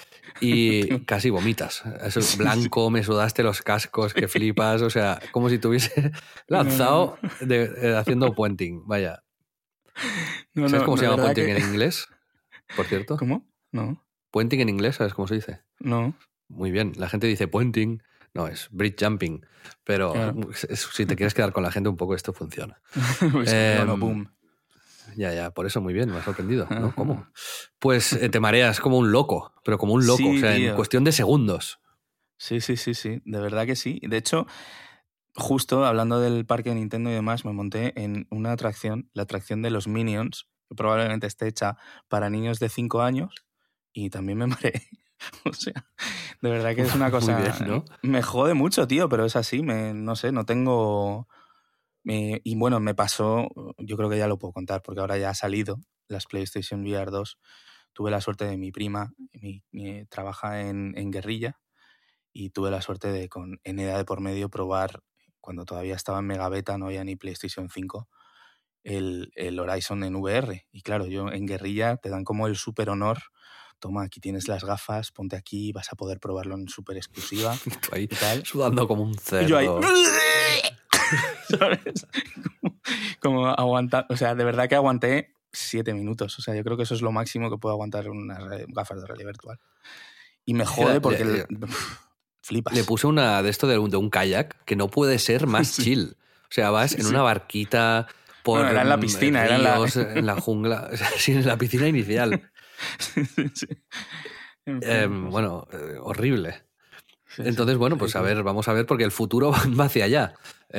y casi vomitas. Eso es blanco, me sudaste los cascos, que flipas. O sea, como si te hubiese lanzado haciendo puenting. Vaya. No, ¿Sabes cómo de se llama verdad puenting que- en inglés? Por cierto. ¿Cómo? No. Puenting en inglés, ¿sabes cómo se dice? No. Muy bien. La gente dice puenting. No, es bridge jumping. Pero Claro. si te quieres quedar con la gente un poco, esto funciona. Pues, no, boom. Ya, por eso muy bien, me ha sorprendido, ¿no? ¿Cómo? Pues te mareas como un loco, pero como un loco, Sí, o sea, en tío. cuestión de segundos. Sí, de verdad que sí. De hecho, justo hablando del parque de Nintendo y demás, me monté en una atracción, la atracción de los Minions, que probablemente esté hecha para niños de 5 años, y también me mareé. O sea, de verdad que es una Muy cosa... bien, ¿no? Me jode mucho, tío, pero es así, no sé, no tengo... y bueno, me pasó, yo creo que ya lo puedo contar, porque ahora ya ha salido las PlayStation VR 2. Tuve la suerte de mi prima, trabaja en Guerrilla, y tuve la suerte de, con NDA de por medio, probar, cuando todavía estaba en Megabeta, no había ni PlayStation 5, el Horizon en VR. Y claro, yo en Guerrilla te dan como el súper honor. Toma, aquí tienes las gafas, ponte aquí, vas a poder probarlo en súper exclusiva. Tú ahí y tal. sudando como un cerdo. Y yo ahí... ¿Sabes? Como aguantar... O sea, de verdad que aguanté 7 minutos. O sea, yo creo que eso es lo máximo que puedo aguantar unas gafas de realidad virtual. Y me jode porque... flipas. Le puse una de esto de un kayak que no puede ser más Sí. chill. O sea, vas en una barquita por Bueno, era en la piscina, ríos, en la jungla, sí, en la piscina inicial. Sí. En fin, Bueno, horrible. sí, Entonces, bueno, pues a ver, vamos a ver, porque el futuro va hacia allá.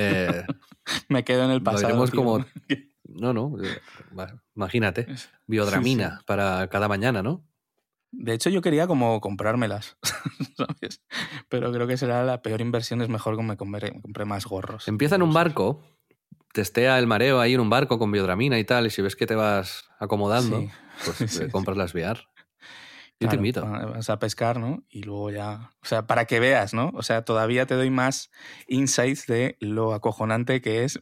Me quedo en el Lo pasado. veremos tío. como... No, imagínate, biodramina para cada mañana, ¿no? De hecho, yo quería como comprármelas, ¿sabes? Pero creo que será la peor inversión, es mejor que me compré más gorros. Empieza en un barco, testea el mareo ahí en un barco con biodramina y tal, y si ves que te vas acomodando, Sí. pues Sí. compras las VR. Yo te Claro, invito. vas a pescar, ¿no? Y luego ya... O sea, para que veas, ¿no? O sea, todavía te doy más insights de lo acojonante que es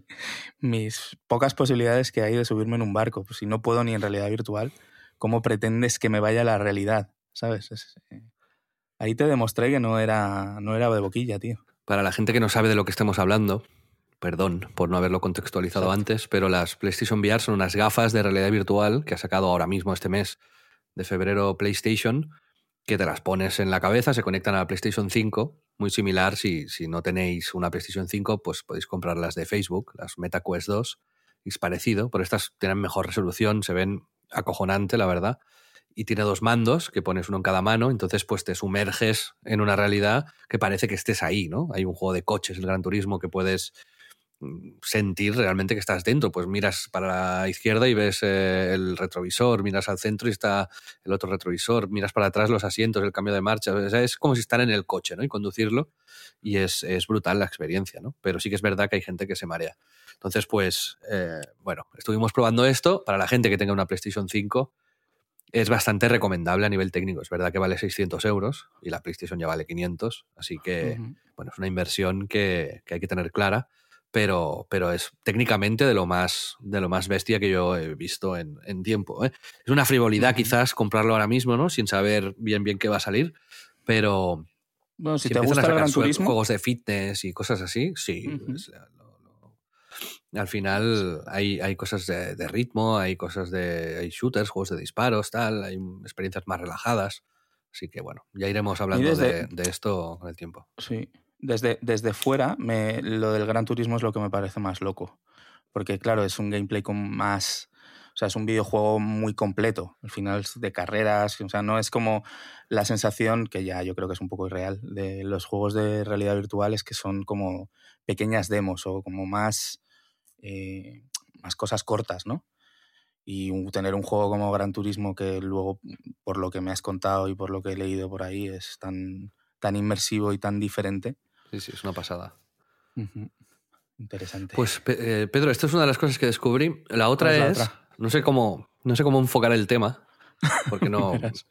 mis pocas posibilidades que hay de subirme en un barco. Pues si no puedo ni en realidad virtual, ¿cómo pretendes que me vaya a la realidad? ¿Sabes? Ahí te demostré que no era de boquilla, tío. Para la gente que no sabe de lo que estemos hablando, perdón por no haberlo contextualizado Exacto. antes, pero las PlayStation VR son unas gafas de realidad virtual que ha sacado ahora mismo este mes de febrero PlayStation, que te las pones en la cabeza, se conectan a la PlayStation 5, muy similar. Si no tenéis una PlayStation 5, pues podéis comprar las de Facebook, las Meta Quest 2, es parecido, pero estas tienen mejor resolución, se ven acojonante, la verdad, y tiene 2 mandos que pones uno en cada mano, entonces pues te sumerges en una realidad que parece que estés ahí, ¿no? Hay un juego de coches, el Gran Turismo, que puedes sentir realmente que estás dentro. Pues miras para la izquierda y ves el retrovisor, miras al centro y está el otro retrovisor, miras para atrás los asientos, el cambio de marcha. O sea, es como si estar en el coche, ¿no? Y conducirlo, y es brutal la experiencia, ¿no? Pero sí que es verdad que hay gente que se marea. Entonces, pues, bueno, estuvimos probando esto. Para la gente que tenga una PlayStation 5 es bastante recomendable a nivel técnico. Es verdad que vale 600 euros y la PlayStation ya vale 500, así que, bueno, es una inversión que hay que tener clara. Pero es técnicamente de lo más bestia que yo he visto en tiempo, ¿eh? Es una frivolidad quizás comprarlo ahora mismo, ¿no? Sin saber bien qué va a salir, pero bueno, si te empiezan gusta a el sacar Gran Turismo, juegos de fitness y cosas así, sí. Al final hay cosas de ritmo, hay shooters, juegos de disparos, tal, hay experiencias más relajadas. Así que bueno, ya iremos hablando de esto con el tiempo. Sí. Desde fuera, lo del Gran Turismo es lo que me parece más loco. Porque, claro, es un gameplay con más... O sea, es un videojuego muy completo. Al final es de carreras. O sea, no es como la sensación, que ya yo creo que es un poco irreal, de los juegos de realidad virtual, es que son como pequeñas demos o como más cosas cortas, ¿no? Y tener un juego como Gran Turismo que luego, por lo que me has contado y por lo que he leído por ahí, es tan inmersivo y tan diferente. Sí, es una pasada. Interesante. Pues Pedro, esta es una de las cosas que descubrí. La otra es, otra? no sé cómo enfocar el tema, porque no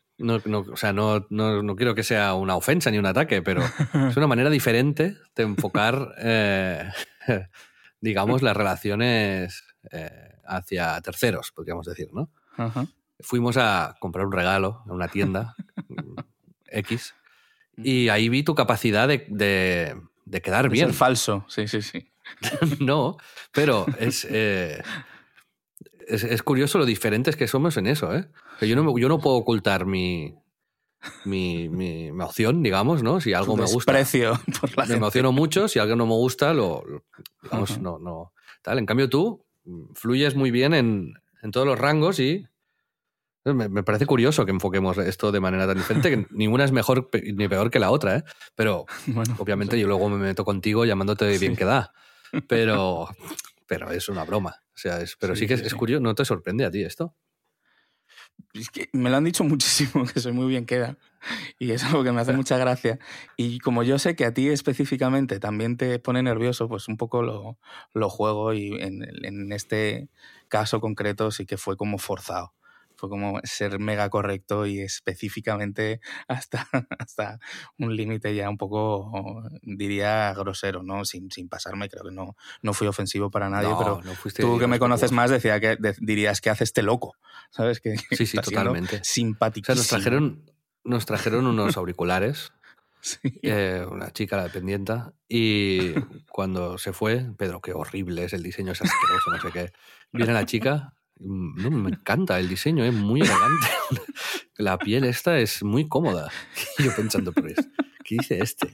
quiero que sea una ofensa ni un ataque, pero es una manera diferente de enfocar, digamos, las relaciones hacia terceros, podríamos decir, ¿no? Ajá. Fuimos a comprar un regalo a una tienda X y ahí vi tu capacidad de quedar bien. Ser falso, sí. No, pero es curioso lo diferentes que somos en eso, ¿eh? O sea, yo no puedo ocultar mi emoción, digamos, ¿no? Si algo me gusta, por la me gente. emociono mucho. Si algo no me gusta, digamos, no tal. En cambio, tú fluyes muy bien en todos los rangos y me parece curioso que enfoquemos esto de manera tan diferente, que ninguna es mejor ni peor que la otra, ¿eh? Pero bueno, obviamente yo luego me meto contigo llamándote bien que da. Pero es una broma. O sea, sí que es curioso. ¿No te sorprende a ti esto? Es que me lo han dicho muchísimo, que soy muy bien queda. Y es algo que me hace mucha gracia. Y como yo sé que a ti específicamente también te pone nervioso, pues un poco lo juego, y en este caso concreto sí que fue como forzado. Fue como ser mega correcto y específicamente hasta un límite ya un poco, diría, grosero, ¿no? Sin pasarme, creo que no fui ofensivo para nadie, pero no fuiste tú que me conoces más dirías que hace este loco, ¿sabes? Que sí, totalmente. Simpaticísimo. O sea, nos trajeron unos auriculares, sí. una chica, la dependienta, y cuando se fue, Pedro, qué horrible es el diseño, es asqueroso, no sé qué. Viene la chica... No, me encanta el diseño, es muy elegante. La piel esta es muy cómoda. Y yo pensando, pero ¿qué dice este?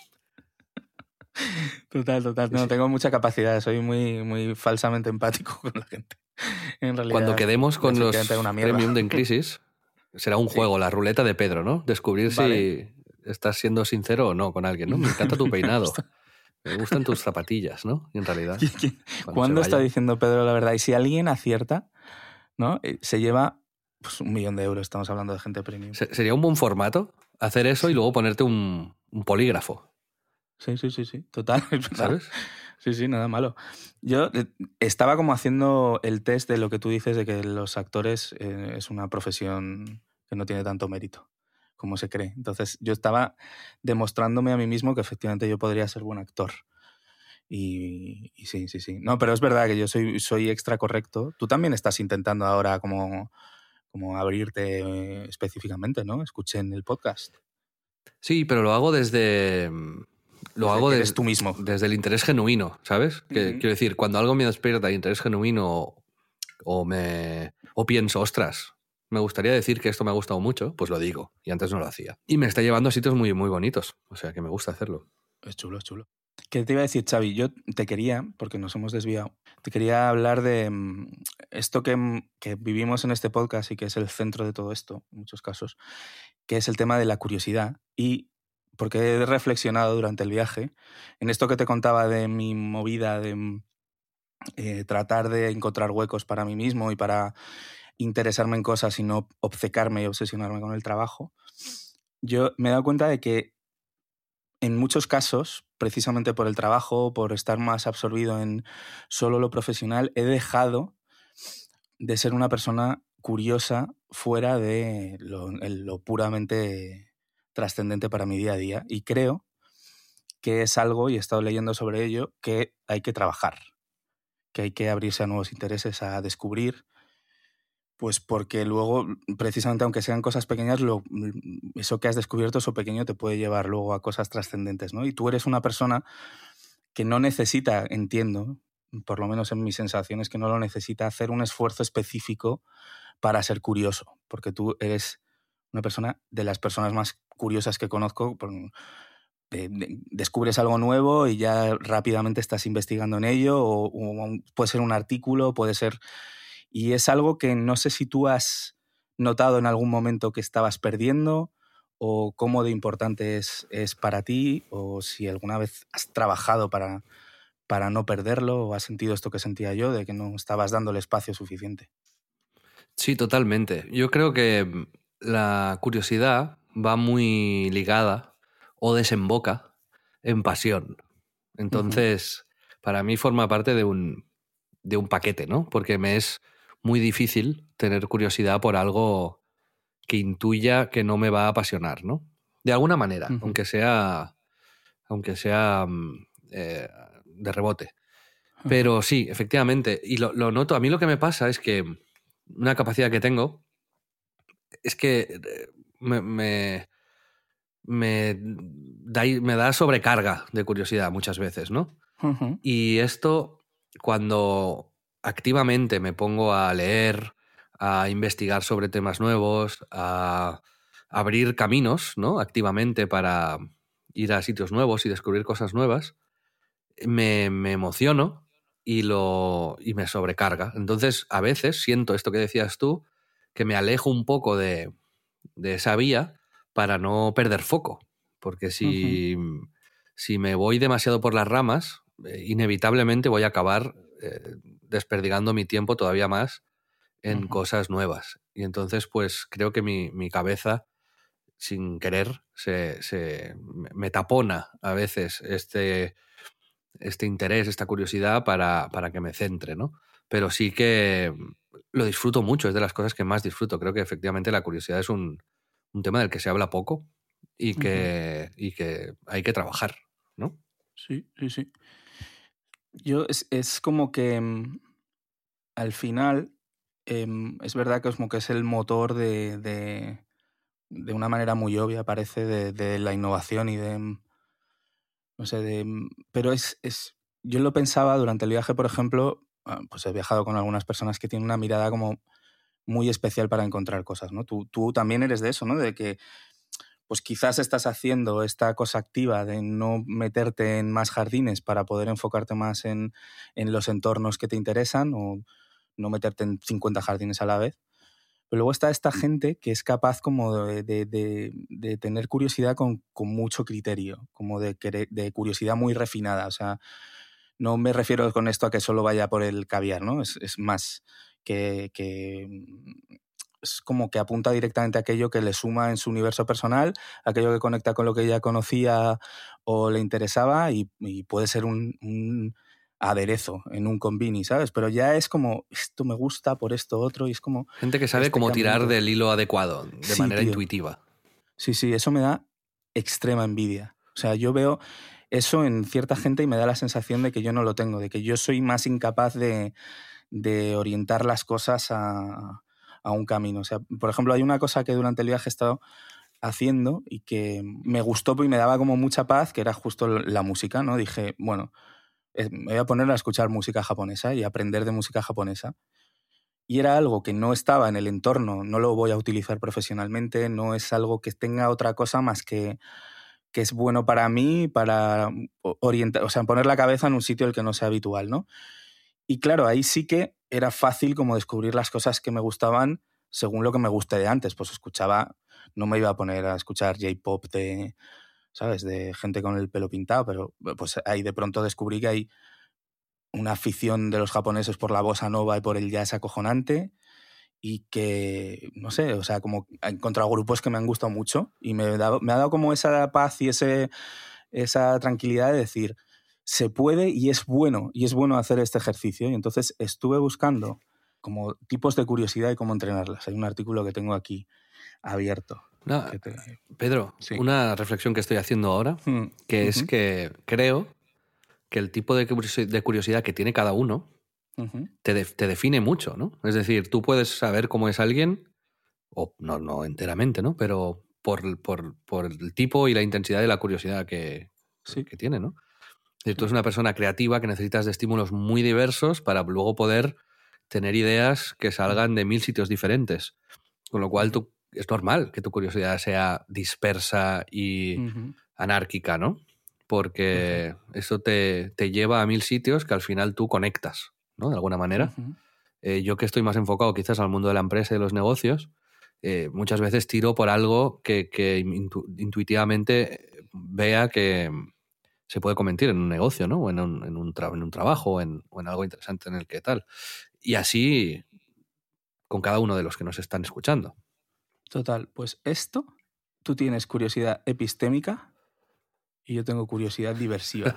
Total. No, tengo mucha capacidad, soy muy, muy falsamente empático con la gente. En realidad, cuando quedemos con los Premium de En Crisis, será un juego, la ruleta de Pedro, ¿no? Descubrir si estás siendo sincero o no con alguien, ¿no? Me encanta tu peinado. Me gustan tus zapatillas, ¿no? Y en realidad... ¿Cuándo está diciendo Pedro la verdad? Y si alguien acierta, ¿no? Se lleva pues 1 millón de euros. Estamos hablando de gente premium. Sería un buen formato hacer eso y luego ponerte un polígrafo. Sí. Total. ¿Sabes? Sí, nada malo. Yo estaba como haciendo el test de lo que tú dices de que los actores es una profesión que no tiene tanto mérito como se cree. Entonces yo estaba demostrándome a mí mismo que efectivamente yo podría ser buen actor. Y sí. No, pero es verdad que yo soy extra correcto. Tú también estás intentando ahora como abrirte específicamente, ¿no? Escuchen el podcast. Sí, pero lo hago desde tú mismo. Desde el interés genuino, ¿sabes? Quiero decir, cuando algo me despierta interés genuino o pienso, ostras, me gustaría decir que esto me ha gustado mucho, pues lo digo. Y antes no lo hacía. Y me está llevando a sitios muy, muy bonitos. O sea, que me gusta hacerlo. Es chulo. ¿Qué te iba a decir, Xavi? Yo te quería, porque nos hemos desviado, te quería hablar de esto que vivimos en este podcast y que es el centro de todo esto, en muchos casos, que es el tema de la curiosidad. Y porque he reflexionado durante el viaje en esto que te contaba de mi movida de tratar de encontrar huecos para mí mismo y para interesarme en cosas y no obcecarme y obsesionarme con el trabajo. Yo me he dado cuenta de que en muchos casos, precisamente por el trabajo, por estar más absorbido en solo lo profesional, he dejado de ser una persona curiosa fuera de lo puramente trascendente para mi día a día. Y creo que es algo, y he estado leyendo sobre ello, que hay que trabajar, que hay que abrirse a nuevos intereses, a descubrir, pues porque luego, precisamente aunque sean cosas pequeñas, eso que has descubierto, eso pequeño, te puede llevar luego a cosas trascendentes, ¿no? Y tú eres una persona que no necesita, entiendo, por lo menos en mis sensaciones, que no lo necesita hacer un esfuerzo específico para ser curioso, porque tú eres una persona de las personas más curiosas que conozco. Descubres algo nuevo y ya rápidamente estás investigando en ello, o puede ser un artículo, puede ser... Y es algo que no sé si tú has notado en algún momento que estabas perdiendo, o cómo de importante es para ti, o si alguna vez has trabajado para no perderlo, o has sentido esto que sentía yo, de que no estabas dándole espacio suficiente. Sí, totalmente. Yo creo que la curiosidad va muy ligada o desemboca en pasión. Entonces, para mí forma parte de un paquete, ¿no? Porque me es muy difícil tener curiosidad por algo que intuya que no me va a apasionar, ¿no? De alguna manera, aunque sea de rebote. Pero sí, efectivamente. Y lo noto. A mí lo que me pasa es que una capacidad que tengo es que me da sobrecarga de curiosidad muchas veces, ¿no? Y esto, cuando activamente me pongo a leer, a investigar sobre temas nuevos, a abrir caminos, ¿no? Activamente para ir a sitios nuevos y descubrir cosas nuevas, me emociono y me sobrecarga. Entonces, a veces siento esto que decías tú, que me alejo un poco de esa vía para no perder foco. Porque si me voy demasiado por las ramas, inevitablemente voy a acabar desperdigando mi tiempo todavía más en cosas nuevas. Y entonces, pues creo que mi cabeza, sin querer, me tapona a veces este interés, esta curiosidad para que me centre, ¿no? Pero sí que lo disfruto mucho, es de las cosas que más disfruto. Creo que efectivamente la curiosidad es un tema del que se habla poco y que hay que trabajar, ¿no? Sí. Yo es como que al final es verdad que es como que es el motor de una manera muy obvia, parece, de la innovación y no sé, pero yo lo pensaba durante el viaje, por ejemplo, pues he viajado con algunas personas que tienen una mirada como muy especial para encontrar cosas, ¿no? Tú también eres de eso, ¿no? De que pues quizás estás haciendo esta cosa activa de no meterte en más jardines para poder enfocarte más en los entornos que te interesan, o no meterte en 50 jardines a la vez. Pero luego está esta gente que es capaz como de tener curiosidad con mucho criterio, como de curiosidad muy refinada. O sea, no me refiero con esto a que solo vaya por el caviar, ¿no? Es más que es como que apunta directamente a aquello que le suma en su universo personal, aquello que conecta con lo que ella conocía o le interesaba, y puede ser un aderezo en un combini, ¿sabes? Pero ya es como, esto me gusta por esto otro, y es como... Gente que sabe cómo tirar del hilo adecuado, de manera intuitiva. Sí, eso me da extrema envidia. O sea, yo veo eso en cierta gente y me da la sensación de que yo no lo tengo, de que yo soy más incapaz de orientar las cosas a un camino. O sea, por ejemplo, hay una cosa que durante el viaje he estado haciendo y que me gustó y me daba como mucha paz, que era justo la música, ¿no? Dije, bueno, me voy a poner a escuchar música japonesa y aprender de música japonesa. Y era algo que no estaba en el entorno, no lo voy a utilizar profesionalmente, no es algo que tenga otra cosa más que es bueno para mí, para orientar, o sea, poner la cabeza en un sitio el que no sea habitual, ¿no? Y claro, ahí sí que era fácil como descubrir las cosas que me gustaban según lo que me guste de antes. Pues escuchaba, no me iba a poner a escuchar J-pop ¿sabes? De gente con el pelo pintado, pero pues ahí de pronto descubrí que hay una afición de los japoneses por la bossa nova y por el jazz acojonante, y que, no sé, o sea, como he encontrado grupos que me han gustado mucho y me ha dado como esa paz y esa tranquilidad de decir, se puede y es bueno hacer este ejercicio. Y entonces estuve buscando como tipos de curiosidad y cómo entrenarlas. Hay un artículo que tengo aquí abierto. No, Pedro, sí. una reflexión que estoy haciendo ahora, que es que creo que el tipo de curiosidad que tiene cada uno te define mucho, ¿no? Es decir, tú puedes saber cómo es alguien, o no enteramente, ¿no? Pero por el tipo y la intensidad de la curiosidad que tiene, ¿no? Es decir, tú eres una persona creativa que necesitas de estímulos muy diversos para luego poder tener ideas que salgan de 1000 sitios diferentes. Con lo cual es normal que tu curiosidad sea dispersa y anárquica, ¿no? Porque eso te lleva a 1000 sitios que al final tú conectas, ¿no? De alguna manera. Yo que estoy más enfocado quizás al mundo de la empresa y de los negocios, muchas veces tiro por algo que intuitivamente vea que se puede convertir en un negocio, ¿no? O en un trabajo o en algo interesante en el que tal. Y así con cada uno de los que nos están escuchando. Total, pues esto, tú tienes curiosidad epistémica y yo tengo curiosidad diversiva.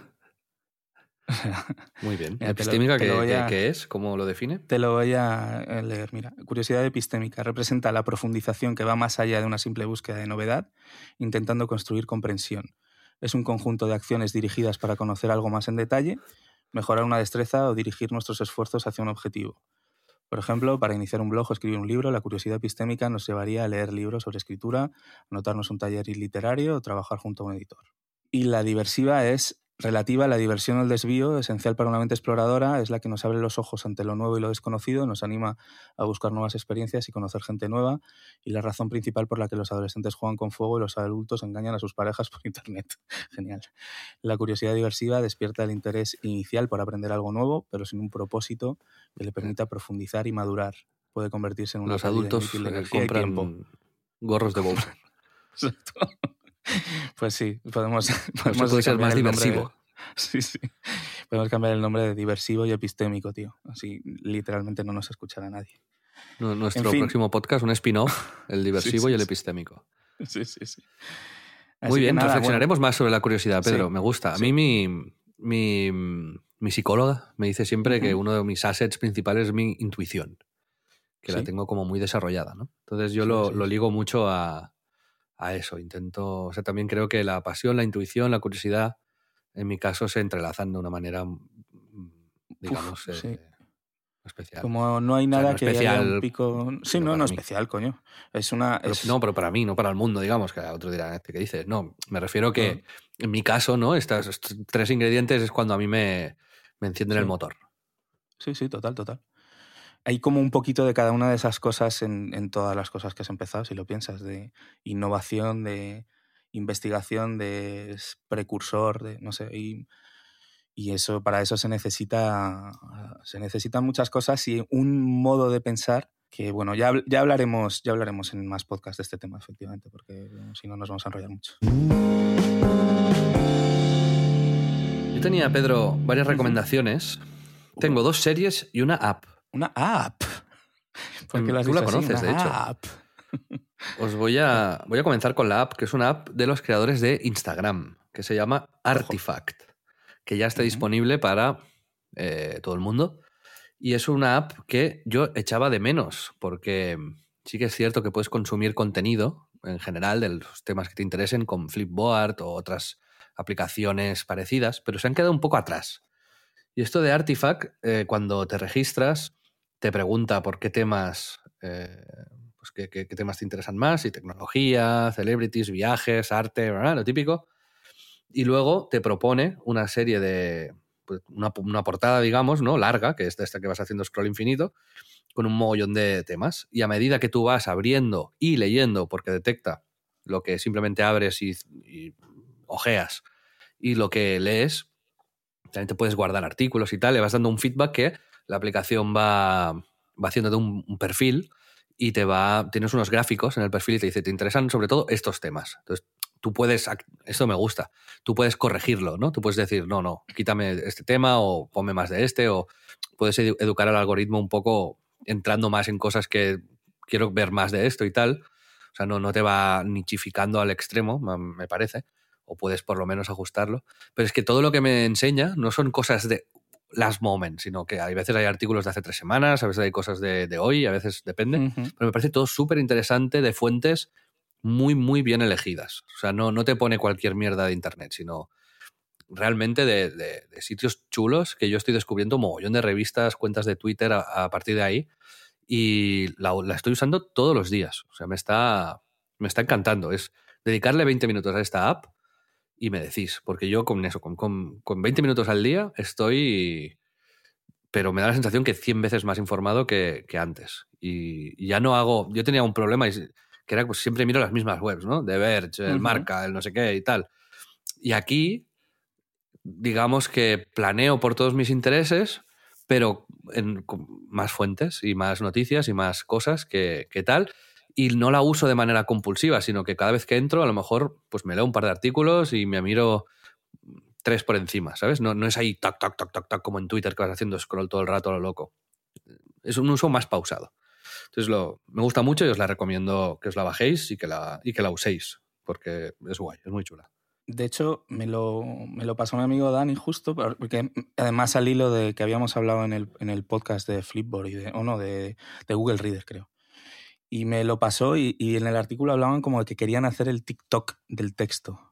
Muy bien. Mira, ¿Epistémica qué es? ¿Cómo lo define? Te lo voy a leer. Mira, curiosidad epistémica representa la profundización que va más allá de una simple búsqueda de novedad, intentando construir comprensión. Es un conjunto de acciones dirigidas para conocer algo más en detalle, mejorar una destreza o dirigir nuestros esfuerzos hacia un objetivo. Por ejemplo, para iniciar un blog o escribir un libro, la curiosidad epistémica nos llevaría a leer libros sobre escritura, anotarnos un taller literario o trabajar junto a un editor. Y la diversiva es relativa a la diversión o el desvío, esencial para una mente exploradora, es la que nos abre los ojos ante lo nuevo y lo desconocido, nos anima a buscar nuevas experiencias y conocer gente nueva, y la razón principal por la que los adolescentes juegan con fuego y los adultos engañan a sus parejas por internet. Genial. La curiosidad diversiva despierta el interés inicial por aprender algo nuevo, pero sin un propósito que le permita profundizar y madurar. Puede convertirse en una Los adultos compran gorros de Bowser. Exacto. Pues sí, podemos puede ser más diversivo. Sí. Podemos cambiar el nombre de diversivo y epistémico, tío. Así literalmente no nos escuchará nadie. Nuestro próximo podcast, un spin-off, el diversivo y el epistémico. Sí. Muy bien, reflexionaremos más sobre la curiosidad, Pedro. Me gusta. A mí mi psicóloga me dice siempre que uno de mis assets principales es mi intuición, que la tengo como muy desarrollada, ¿no? Entonces yo lo ligo mucho a eso. Intento, o sea, también creo que la pasión, la intuición, la curiosidad, en mi caso, se entrelazan de una manera, digamos, especial. Como no hay nada que haya un pico... Sí, no especial, coño. No, pero para mí, no para el mundo, digamos, que otro dirá, ¿qué dices? No, me refiero que en mi caso, ¿no? Estos 3 ingredientes es cuando a mí me encienden el motor. Sí, total. Hay como un poquito de cada una de esas cosas en todas las cosas que has empezado, si lo piensas, de innovación, de investigación, de precursor, de no sé, y eso, para eso se necesitan muchas cosas y un modo de pensar que, bueno, ya hablaremos en más podcasts de este tema, efectivamente, porque si no nos vamos a enrollar mucho. Yo tenía, Pedro, varias recomendaciones. Tengo 2 series y una app. ¿Una app? Porque tú la conoces, de hecho. App. Os voy a comenzar con la app, que es una app de los creadores de Instagram, que se llama Artifact, que ya está disponible para todo el mundo. Y es una app que yo echaba de menos, porque sí que es cierto que puedes consumir contenido en general de los temas que te interesen con Flipboard o otras aplicaciones parecidas, pero se han quedado un poco atrás. Y esto de Artifact, cuando te registras, te pregunta por qué temas, pues qué temas te interesan más, y tecnología, celebrities, viajes, arte, ¿verdad? Lo típico. Y luego te propone una serie de, pues una portada, digamos, ¿no? Larga, que es esta que vas haciendo scroll infinito, con un mogollón de temas. Y a medida que tú vas abriendo y leyendo, porque detecta lo que simplemente abres y ojeas y lo que lees, también te puedes guardar artículos y tal, le vas dando un feedback que la aplicación va haciéndote un perfil y tienes unos gráficos en el perfil y te dice, te interesan sobre todo estos temas. Entonces tú puedes, esto me gusta, tú puedes corregirlo, ¿no? Tú puedes decir, no, quítame este tema o ponme más de este, o puedes educar al algoritmo un poco entrando más en cosas que quiero ver más de esto y tal. O sea, no te va nichificando al extremo, me parece, o puedes por lo menos ajustarlo. Pero es que todo lo que me enseña no son cosas de last moment, sino que a veces hay artículos de hace 3 semanas, a veces hay cosas de hoy, a veces depende. Pero me parece todo súper interesante, de fuentes muy, muy bien elegidas. O sea, no te pone cualquier mierda de internet, sino realmente de sitios chulos que yo estoy descubriendo un mogollón de revistas, cuentas de Twitter a partir de ahí, y la estoy usando todos los días. O sea, me está encantando. Es dedicarle 20 minutos a esta app y me decís, porque yo con eso, con 20 minutos al día estoy... Pero me da la sensación que 100 veces más informado que antes. Y ya no hago... Yo tenía un problema que era pues siempre miro las mismas webs, ¿no? De Verge, el Marca, el no sé qué y tal. Y aquí, digamos que planeo por todos mis intereses, pero con más fuentes y más noticias y más cosas que tal. Y no la uso de manera compulsiva, sino que cada vez que entro, a lo mejor pues me leo un par de artículos y me miro 3 por encima, ¿sabes? No es ahí tac, tac, tac, tac, tac, como en Twitter que vas haciendo scroll todo el rato a lo loco. Es un uso más pausado. Entonces me gusta mucho y os la recomiendo que os la bajéis y que la uséis, porque es guay, es muy chula. De hecho, me lo pasó mi amigo Dani justo, porque además al hilo de que habíamos hablado en el podcast de Flipboard de Google Reader, creo. Y me lo pasó y en el artículo hablaban como de que querían hacer el TikTok del texto.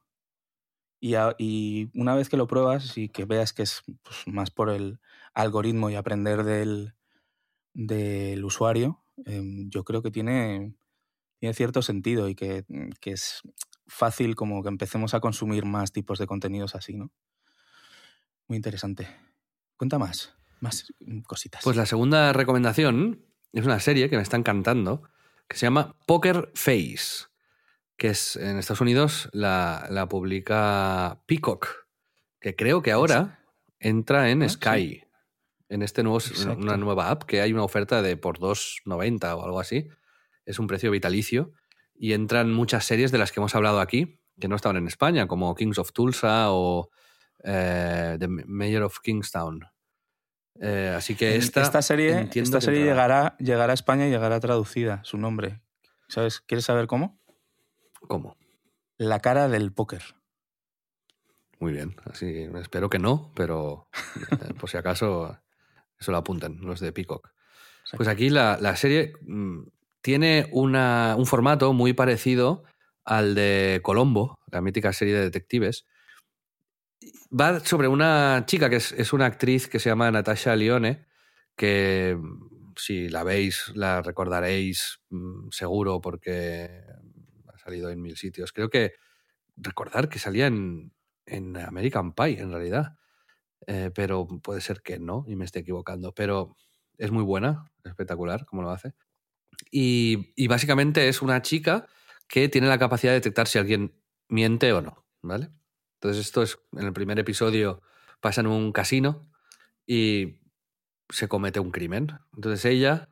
Y una vez que lo pruebas y que veas que es pues, más por el algoritmo y aprender del usuario, yo creo que tiene cierto sentido y que es fácil como que empecemos a consumir más tipos de contenidos así, ¿no? Muy interesante. Cuenta más cositas. Pues la segunda recomendación es una serie que me está encantando, que se llama Poker Face, que es en Estados Unidos la publica Peacock, que creo que ahora entra en Sky, sí. En una nueva app, que hay una oferta de por $2.90 o algo así. Es un precio vitalicio y entran muchas series de las que hemos hablado aquí, que no estaban en España, como Kings of Tulsa o The Mayor of Kingstown. Así que esta serie llegará a España y llegará traducida, su nombre. ¿Sabes? ¿Quieres saber cómo? ¿Cómo? La cara del póker. Muy bien, así espero que no, pero por si acaso eso lo apuntan los de Peacock. Exacto. Pues aquí la serie tiene un formato muy parecido al de Colombo, la mítica serie de detectives. Va sobre una chica que es una actriz que se llama Natasha Lyonne, que si la veis la recordaréis seguro porque ha salido en 1000 sitios. Creo que recordar que salía en American Pie, en realidad. Pero puede ser que no y me esté equivocando. Pero es muy buena, espectacular como lo hace. Y básicamente es una chica que tiene la capacidad de detectar si alguien miente o no, ¿vale? Entonces esto es, en el primer episodio pasa en un casino y se comete un crimen. Entonces ella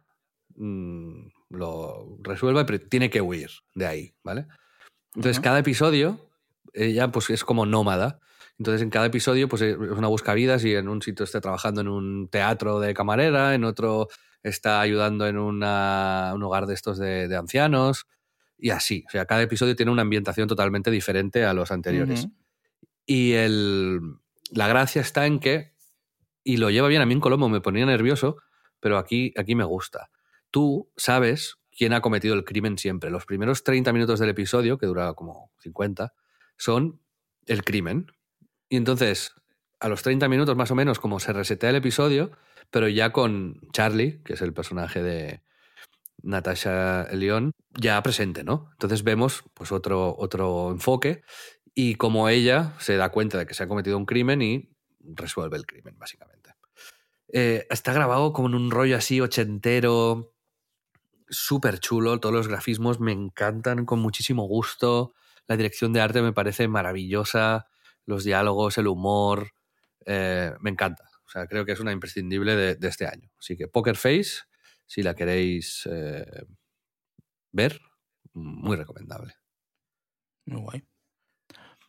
lo resuelve, pero tiene que huir de ahí, ¿vale? Entonces cada episodio ella pues es como nómada. Entonces en cada episodio pues es una buscavidas y en un sitio está trabajando en un teatro de camarera, en otro está ayudando en un hogar de estos de ancianos y así. O sea, cada episodio tiene una ambientación totalmente diferente a los anteriores. Y la gracia está en que, y lo lleva bien, a mí en Colombo me ponía nervioso, pero aquí me gusta. Tú sabes quién ha cometido el crimen siempre. Los primeros 30 minutos del episodio, que dura como 50, son el crimen. Y entonces, a los 30 minutos más o menos, como se resetea el episodio, pero ya con Charlie, que es el personaje de Natasha Lyonne, ya presente, ¿no? Entonces vemos pues otro enfoque y como ella se da cuenta de que se ha cometido un crimen y resuelve el crimen, básicamente. Está grabado como en un rollo así ochentero, súper chulo, todos los grafismos me encantan con muchísimo gusto, la dirección de arte me parece maravillosa, los diálogos, el humor, me encanta. O sea, creo que es una imprescindible de este año. Así que Poker Face, si la queréis ver, muy recomendable. Muy guay.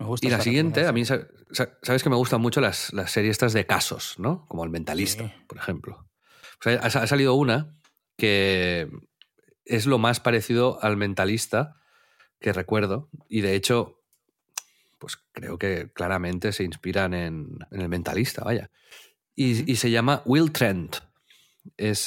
Me gusta Y la esta siguiente, a mí, recomendación. sabes que me gustan mucho las series estas de casos, ¿no? Como El Mentalista, Sí. por ejemplo. O sea, ha salido una que es lo más parecido al Mentalista que recuerdo. Y de hecho, pues creo que claramente se inspiran en El Mentalista, vaya. Y se llama Will Trent. Es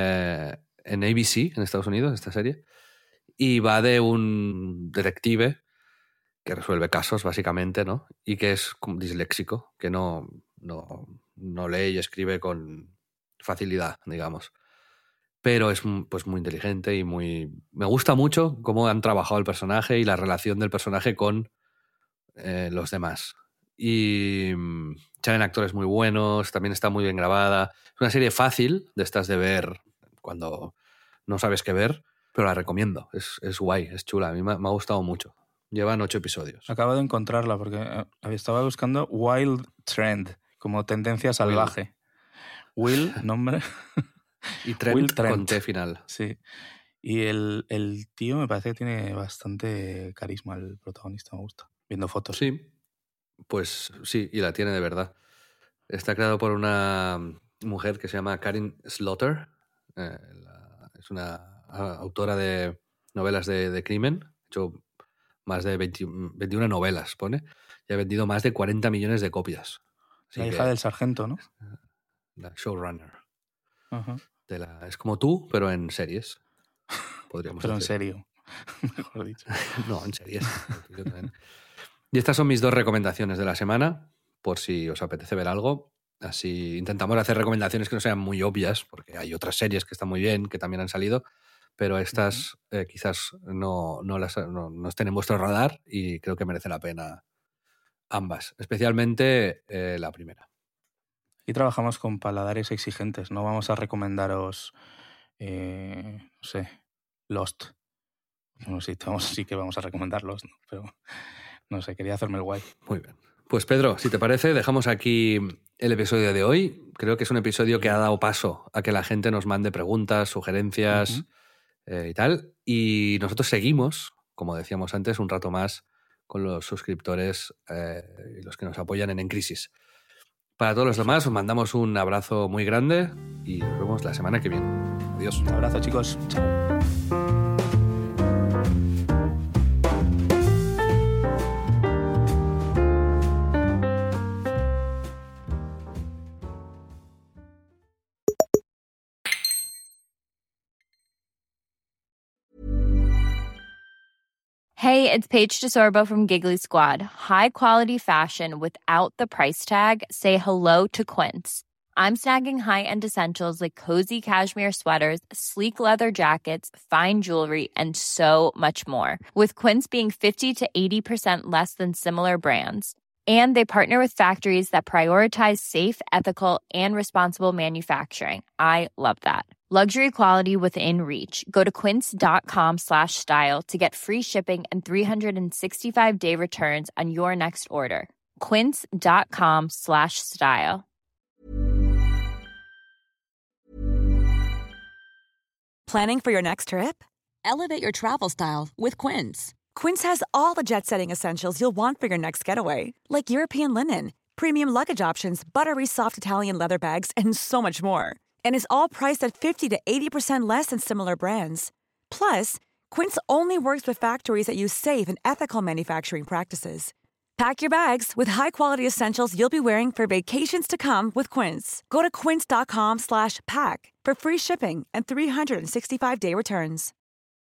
en ABC, en Estados Unidos, esta serie. Y va de un detective que resuelve casos, básicamente, ¿no? Y que es disléxico, que no lee y escribe con facilidad, digamos. Pero es pues muy inteligente y muy... Me gusta mucho cómo han trabajado el personaje y la relación del personaje con los demás. Y salen actores muy buenos, también está muy bien grabada. Es una serie fácil de estas de ver cuando no sabes qué ver, pero la recomiendo. Es guay, es chula. A mí me ha gustado mucho. Llevan 8 episodios. Acabo de encontrarla porque estaba buscando Wild Trend, como tendencia salvaje. Will, nombre. Y Trent, Will Trent. con T final. Sí. Y el tío me parece que tiene bastante carisma, el protagonista, me gusta. Viendo fotos. Sí, pues sí, y la tiene de verdad. Está creado por una mujer que se llama Karin Slaughter. Es una autora de novelas de crimen. Ha hecho más de 21 novelas, pone. Y ha vendido más de 40 millones de copias. Así La que hija del sargento, ¿no? la showrunner. Ajá. Es como tú, pero en series. Podríamos Pero en decir. serio, mejor dicho. No, en series. Yo también. Y estas son mis 2 recomendaciones de la semana, por si os apetece ver algo. Así intentamos hacer recomendaciones que no sean muy obvias, porque hay otras series que están muy bien, que también han salido, pero estas quizás no estén en vuestro radar y creo que merece la pena ambas, especialmente la primera. Y trabajamos con paladares exigentes. No vamos a recomendaros, no sé, Lost. Bueno, sí que vamos a recomendar Lost, ¿no? Pero no sé, quería hacerme el guay. Muy bien. Pues Pedro, si te parece, dejamos aquí el episodio de hoy. Creo que es un episodio que ha dado paso a que la gente nos mande preguntas, sugerencias y tal. Y nosotros seguimos, como decíamos antes, un rato más con los suscriptores y los que nos apoyan en Crisis. Para todos los demás, os mandamos un abrazo muy grande y nos vemos la semana que viene. Adiós. Un abrazo, chicos. Chao. Hey, it's Paige DeSorbo from Giggly Squad. High quality fashion without the price tag. Say hello to Quince. I'm snagging high-end essentials like cozy cashmere sweaters, sleek leather jackets, fine jewelry, and so much more. With Quince being 50 to 80% less than similar brands. And they partner with factories that prioritize safe, ethical, and responsible manufacturing. I love that. Luxury quality within reach. Go to quince.com/style to get free shipping and 365-day returns on your next order. Quince.com/style. Planning for your next trip? Elevate your travel style with Quince. Quince has all the jet-setting essentials you'll want for your next getaway, like European linen, premium luggage options, buttery soft Italian leather bags, and so much more. And is all priced at 50 to 80% less than similar brands. Plus, Quince only works with factories that use safe and ethical manufacturing practices. Pack your bags with high-quality essentials you'll be wearing for vacations to come with Quince. Go to quince.com/pack for free shipping and 365-day returns.